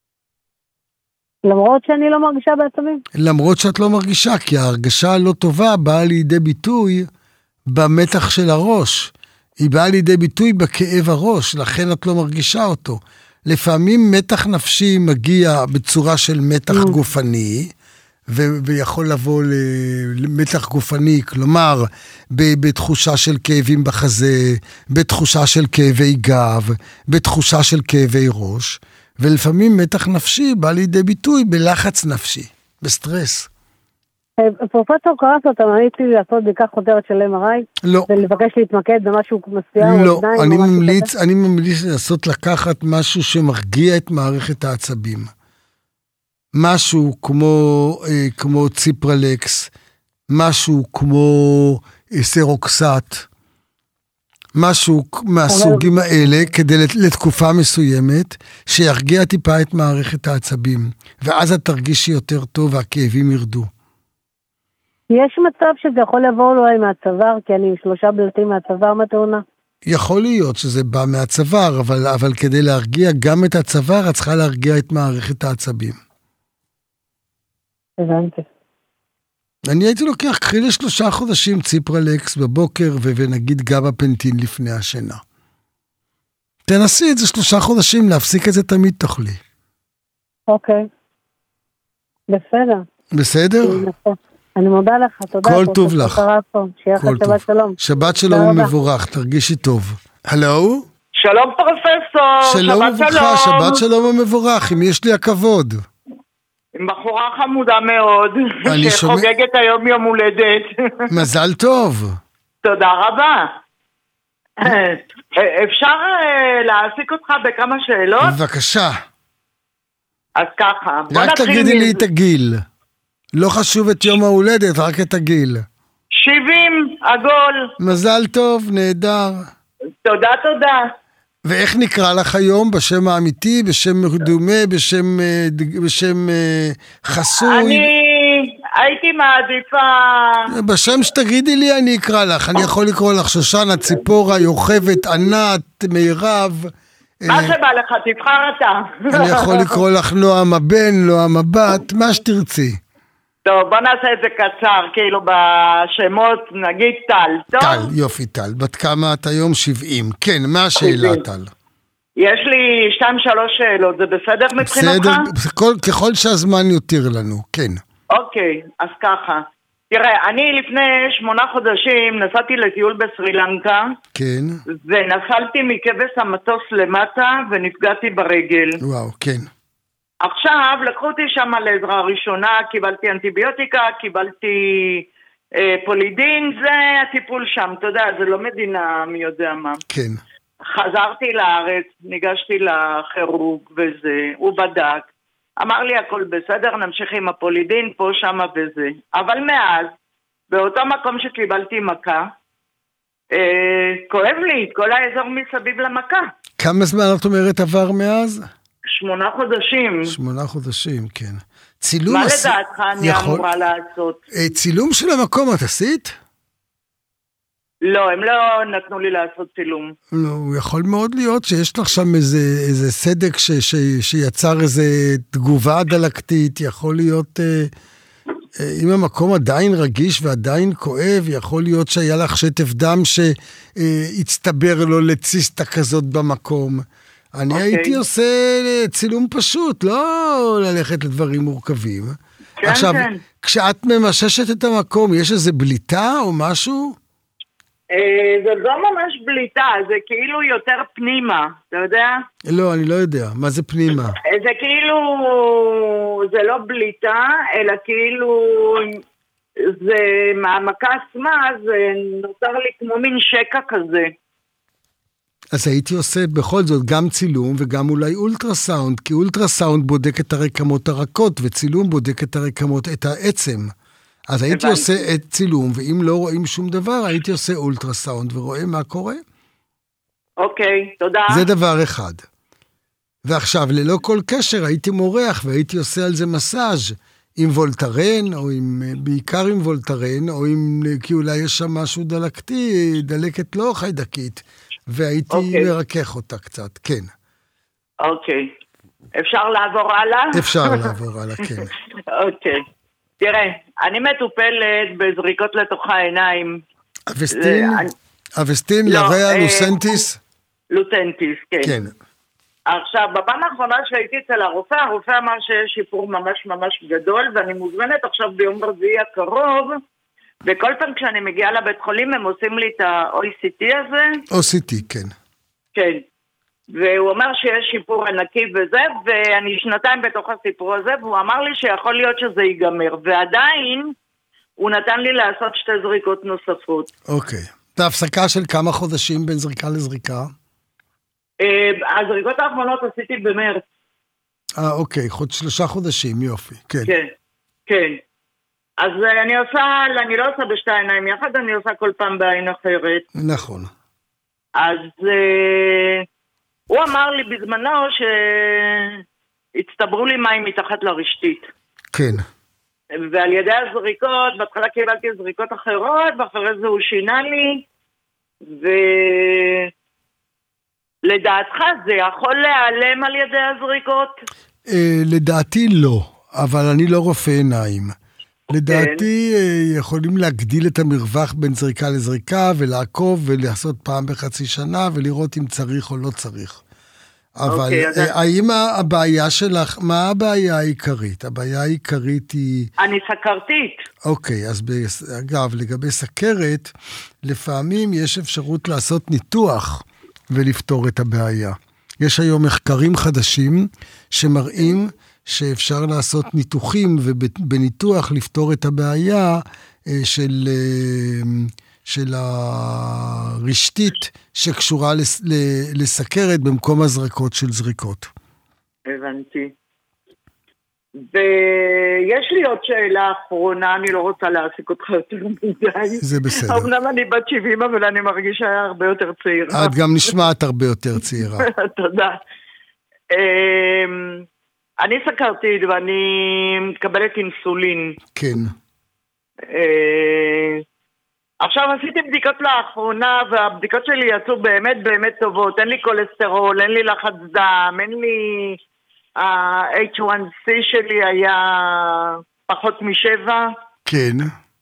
למרות שאני לא מרגישה בעצבים? למרות שאת לא מרגישה, כי ההרגשה הלא טובה באה לידי ביטוי במתח של הראש. היא באה לידי ביטוי בכאב הראש, לכן את לא מרגישה אותו. לפעמים מתח נפשי מגיע בצורה של מתח גופני, ו- ויכול לבוא למתח גופני, כלומר, ב- בתחושה של כאבים בחזה, בתחושה של כאבי גב, בתחושה של כאבי ראש, ולפעמים מתח נפשי בא לידי ביטוי בלחץ נפשי, בסטרס. פרופסור קרסו, אתה ממליץ לי לעשות בדיקה חוזרת של אם אר איי? לא. ולבקש להתמקד במשהו מסוים? לא, אני ממליץ, אני ממליץ לעשות לקחת משהו שמרגיע את מערכת העצבים. משהו כמו, כמו ציפרלקס, משהו כמו סרוקסט, משהו מהסוגים האלה, כדי לתקופה מסוימת, שירגיע טיפה את מערכת העצבים, ואז את תרגישי יותר טוב והכאבים ירדו. יש מצב שזה יכול לבוא אולי מהצוואר, כי אני עם שלושה בלטים מהצוואר מהתאונה? יכול להיות שזה בא מהצוואר, אבל, אבל כדי להרגיע גם את הצוואר, את צריכה להרגיע את מערכת העצבים. הבנתי. אני הייתי לוקח, קחי לשלושה חודשים ציפרלקס בבוקר, ונגיד גבפנטין לפני השינה. תנסי את זה שלושה חודשים, להפסיק את זה תמיד תאכלי. אוקיי. בסדר. בסדר? אני מודה לך, תודה. כל טוב לך. שיהיה לך שבת שלום. שבת שלום ומבורך, תרגישי טוב. הלו? שלום פרופסור. שלום וברכה, שבת שלום ומבורך, אם יש לי הכבוד. עם בחורה חמודה מאוד, שחוגגת היום יום הולדת. מזל טוב. תודה רבה. אפשר להעסיק אותך בכמה שאלות? בבקשה. אז ככה, בוא רק נתחיל... תגידי לי את הגיל. לא חשוב את יום ההולדת, רק את הגיל. שבעים, עגול. מזל טוב, נהדר. תודה, תודה. ואיך נקרא לך היום? בשם האמיתי, בשם מדומה, בשם, בשם חסוי? אני הייתי מעדיפה... בשם שתגידי לי אני אקרא לך. אני יכול לקרוא לך שושנה, ציפורה, יוכבת, ענת, מירב. מה שבא לך, תבחר אתה. אני יכול לקרוא לך נועם הבן, נועם הבת, מה שתרצי. טוב, בוא נעשה את זה קצר, כאילו בשמות, נגיד טל, טוב? טל, יופי טל. בת כמה את היום? שבעים. כן, מה השאלה טל? יש לי שתיים שלוש שאלות, זה בסדר מבחינתך? בסדר, ככל שהזמן יותיר לנו, כן. אוקיי, אז ככה. תראה, אני לפני שמונה חודשים נסעתי לטיול בסרי לנקה. כן. ונסלתי מכבש המטוס למטה ונפגעתי ברגל. וואו, כן. עכשיו לקחו אותי שם לעזרה ראשונה, קיבלתי אנטיביוטיקה, קיבלתי אה, פולידין, זה הטיפול שם, אתה יודע, זה לא מדינה מי יודע מה. כן. חזרתי לארץ, ניגשתי לכירורג וזה, הוא בדק, אמר לי הכל בסדר, נמשיך עם הפולידין פה, שמה וזה. אבל מאז, באותו מקום שקיבלתי מכה, אה, כואב לי, כל האזור מסביב למכה. כמה זמן את אומרת עבר מאז? שמונה חודשים. שמונה חודשים, כן. צילום... מה עש... לדעתך אני יכול... אמורה לעשות? צילום של המקום את עשית? לא, הם לא נתנו לי לעשות צילום. לא, יכול מאוד להיות שיש לך שם איזה, איזה סדק ש, ש, שיצר איזה תגובה דלקתית, יכול להיות... אה, אה, אם המקום עדיין רגיש ועדיין כואב, יכול להיות שהיה לך שטף דם שהצטבר לו לציסטה כזאת במקום. אני okay. הייתי עושה צילום פשוט, לא ללכת לדברים מורכבים. כן, עכשיו, כן. כשאת ממששת את המקום, יש איזה בליטה או משהו? אה, זה לא ממש בליטה, זה כאילו יותר פנימה, אתה יודע? לא, אני לא יודע. מה זה פנימה? זה כאילו, זה לא בליטה, אלא כאילו, זה מהמכה עצמה, זה נותר לי כמו מין שקע כזה. אז הייתי עושה בכל זאת גם צילום וגם אולי אולטרסאונד, כי אולטרסאונד בודק את הרקמות הרכות, וצילום בודק את הרקמות, את העצם. אז הייתי עושה את צילום, ואם לא רואים שום דבר, הייתי עושה אולטרסאונד ורואה מה קורה. אוקיי, תודה. זה דבר אחד. ועכשיו, ללא כל קשר, הייתי מורח והייתי עושה על זה מסאז' עם וולטרן, או עם, בעיקר עם וולטרן, או עם, כי אולי יש שם משהו דלקתי, דלקת לא חיידקית. והייתי okay. מרכך אותה קצת, כן. אוקיי. Okay. אפשר לעבור הלאה? אפשר לעבור הלאה, כן. אוקיי. okay. תראה, אני מטופלת בזריקות לתוך העיניים. אבסטין? אני... אבסטין, לא, לרע, אה, לוסנטיס? לוסנטיס, כן. כן. עכשיו, בפעם האחרונה שהייתי אצל הרופא, הרופא אמר שיש שיפור ממש ממש גדול, ואני מוזמנת עכשיו ביום רביעי הקרוב, וכל פעם כשאני מגיעה לבית חולים הם עושים לי את ה-או אי סי טי הזה. או סי טי, כן. כן. והוא אומר שיש שיפור ענקי וזה, ואני שנתיים בתוך הסיפור הזה, והוא אמר לי שיכול להיות שזה ייגמר. ועדיין הוא נתן לי לעשות שתי זריקות נוספות. אוקיי. את ההפסקה של כמה חודשים בין זריקה לזריקה? הזריקות האחרונות עשיתי במרץ. אה, אוקיי. חוד שלושה חודשים, יופי. כן. כן, כן. אז אני עושה, אני לא עושה בשתי עיניים יחד, אני עושה כל פעם בעין אחרת. נכון. אז uh, הוא אמר לי בזמנו שהצטברו לי מים מתחת לרשתית. כן. ועל ידי הזריקות, בהתחלה קיבלתי זריקות אחרות, ואחרי זה הוא שינה לי, ולדעתך זה יכול להיעלם על ידי הזריקות? לדעתי לא, אבל אני לא רופא עיניים. לדעתי יכולים להגדיל את המרווח בין זריקה לזריקה ולעקוב ולעשות פעם בחצי שנה ולראות אם צריך או לא צריך. אבל האם הבעיה שלך, מה הבעיה העיקרית? הבעיה העיקרית היא... אני סכרתית. אוקיי, אז אגב, לגבי סכרת, לפעמים יש אפשרות לעשות ניתוח ולפתור את הבעיה. יש היום מחקרים חדשים שמראים שאפשר לעשות ניתוחים ובניתוח לפתור את הבעיה של, של הרשתית שקשורה לסכרת במקום הזרקות של זריקות. הבנתי. ויש לי עוד שאלה אחרונה, אני לא רוצה להעסיק אותך יותר מדי. זה בסדר. אמנם אני בת שבעים, אבל אני מרגישה הרבה יותר צעירה. את גם נשמעת הרבה יותר צעירה. תודה. אני סכרתית ואני מקבלת אינסולין. כן. עכשיו עשיתי בדיקות לאחרונה, והבדיקות שלי יצאו באמת באמת טובות. אין לי קולסטרול, אין לי לחץ דם, אין לי... ה-אייץ' וואן סי שלי היה פחות משבע. כן.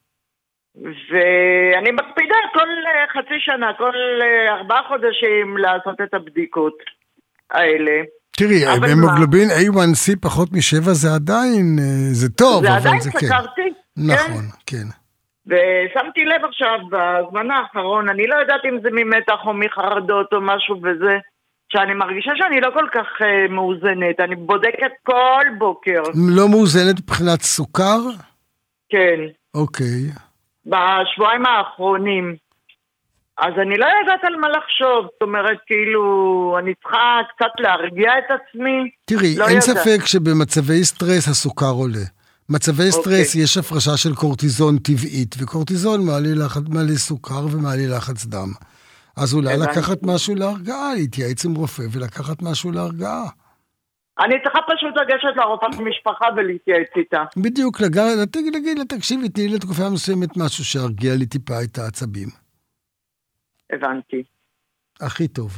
ואני מקפידה כל חצי שנה, כל ארבעה חודשים לעשות את הבדיקות האלה. תראי, המוגלובין איי וואן סי פחות משבע זה עדיין, זה טוב, זה אבל עדיין זה כן. סכרתי. נכון, כן. ושמתי לב עכשיו, בזמן האחרון, אני לא יודעת אם זה ממתח או מחרדות או משהו וזה, שאני מרגישה שאני לא כל כך uh, מאוזנת, אני בודקת כל בוקר. לא מאוזנת מבחינת סוכר? כן. אוקיי. בשבועיים האחרונים. אז אני לא יודעת על מה לחשוב, זאת אומרת, כאילו, אני צריכה קצת להרגיע את עצמי. תראי, לא אין יודע. ספק שבמצבי סטרס הסוכר עולה. מצבי סטרס okay. יש הפרשה של קורטיזון טבעית, וקורטיזון מעלה, לחץ, מעלה סוכר ומעלה לחץ דם. אז אולי הבנתי. לקחת משהו להרגעה, להתייעץ עם רופא ולקחת משהו להרגעה. אני צריכה פשוט לגשת לרופאת משפחה ולהתייעץ איתה. בדיוק, להגיד לה, תקשיבי, תני לתקופה מסוימת משהו שהרגיע לי טיפה את העצבים. הבנתי. הכי טוב.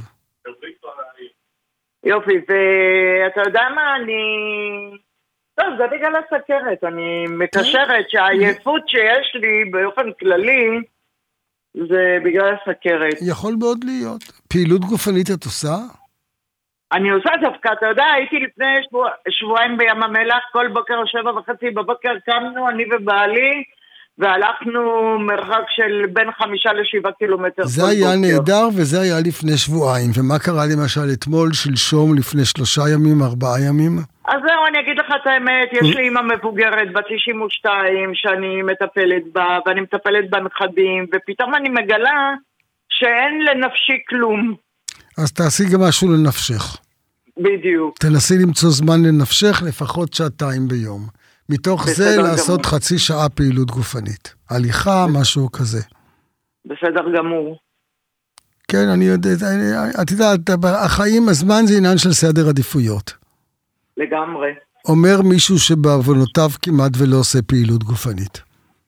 יופי, ואתה יודע מה, אני... טוב, זה בגלל הסכרת, אני מקשרת שהעייפות שיש לי באופן כללי, זה בגלל הסכרת. יכול מאוד להיות. פעילות גופנית את עושה? אני עושה דווקא, אתה יודע, הייתי לפני שבוע, שבועיים בים המלח, כל בוקר שבע וחצי בבוקר קמנו, אני ובעלי, והלכנו מרחק של בין חמישה לשבעה קילומטר. זה היה נהדר, וזה היה לפני שבועיים. ומה קרה למשל אתמול, שלשום, לפני שלושה ימים, ארבעה ימים? אז זהו, אני אגיד לך את האמת, יש לי אמא מבוגרת בת תשעים ושתיים שאני מטפלת בה, ואני מטפלת בנכדים, ופתאום אני מגלה שאין לנפשי כלום. אז תעשי גם משהו לנפשך. בדיוק. תנסי למצוא זמן לנפשך לפחות שעתיים ביום. מתוך זה לעשות גמור. חצי שעה פעילות גופנית. הליכה, משהו כזה. בסדר גמור. כן, אני יודע, את יודעת, החיים, הזמן זה עניין של סדר עדיפויות. לגמרי. אומר מישהו שבעוונותיו כמעט ולא עושה פעילות גופנית.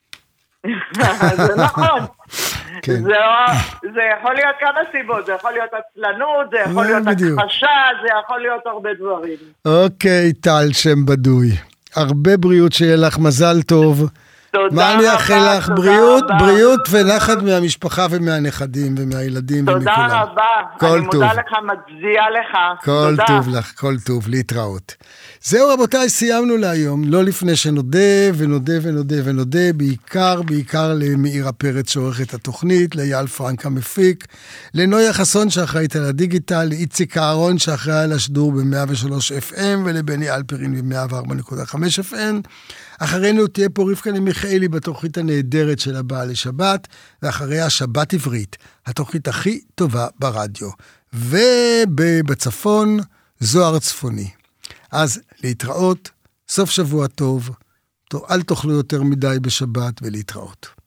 זה נכון. כן. זה, זה יכול להיות כמה סיבות, זה יכול להיות עצלנות, זה יכול להיות הכחשה, זה יכול להיות הרבה דברים. אוקיי, טל, שם בדוי. הרבה בריאות, שיהיה לך מזל טוב. תודה מה אני אאחל רבה, לך? תודה בריאות, רבה. בריאות ונחת מהמשפחה ומהנכדים ומהילדים תודה ומכולם. תודה רבה, אני מודה לך, מצדיעה לך. כל תודה. טוב לך, כל טוב, להתראות. זהו רבותיי, סיימנו להיום, לא לפני שנודה ונודה ונודה ונודה, בעיקר, בעיקר למאירה פרץ שעורך את התוכנית, לאייל פרנק המפיק, לנויה חסון שאחראית על הדיגיטל, לאיציק אהרון שאחראי על השידור ב-מאה ושלוש אף אם, ולבני אלפרין ב-מאה וארבע נקודה חמש אף אם. אחרינו תהיה פה רבקה מיכאלי בתוכנית הנהדרת של הבאה לשבת, ואחריה שבת עברית, התוכנית הכי טובה ברדיו. ובצפון, זוהר צפוני. אז להתראות, סוף שבוע טוב, אל תאכלו יותר מדי בשבת ולהתראות.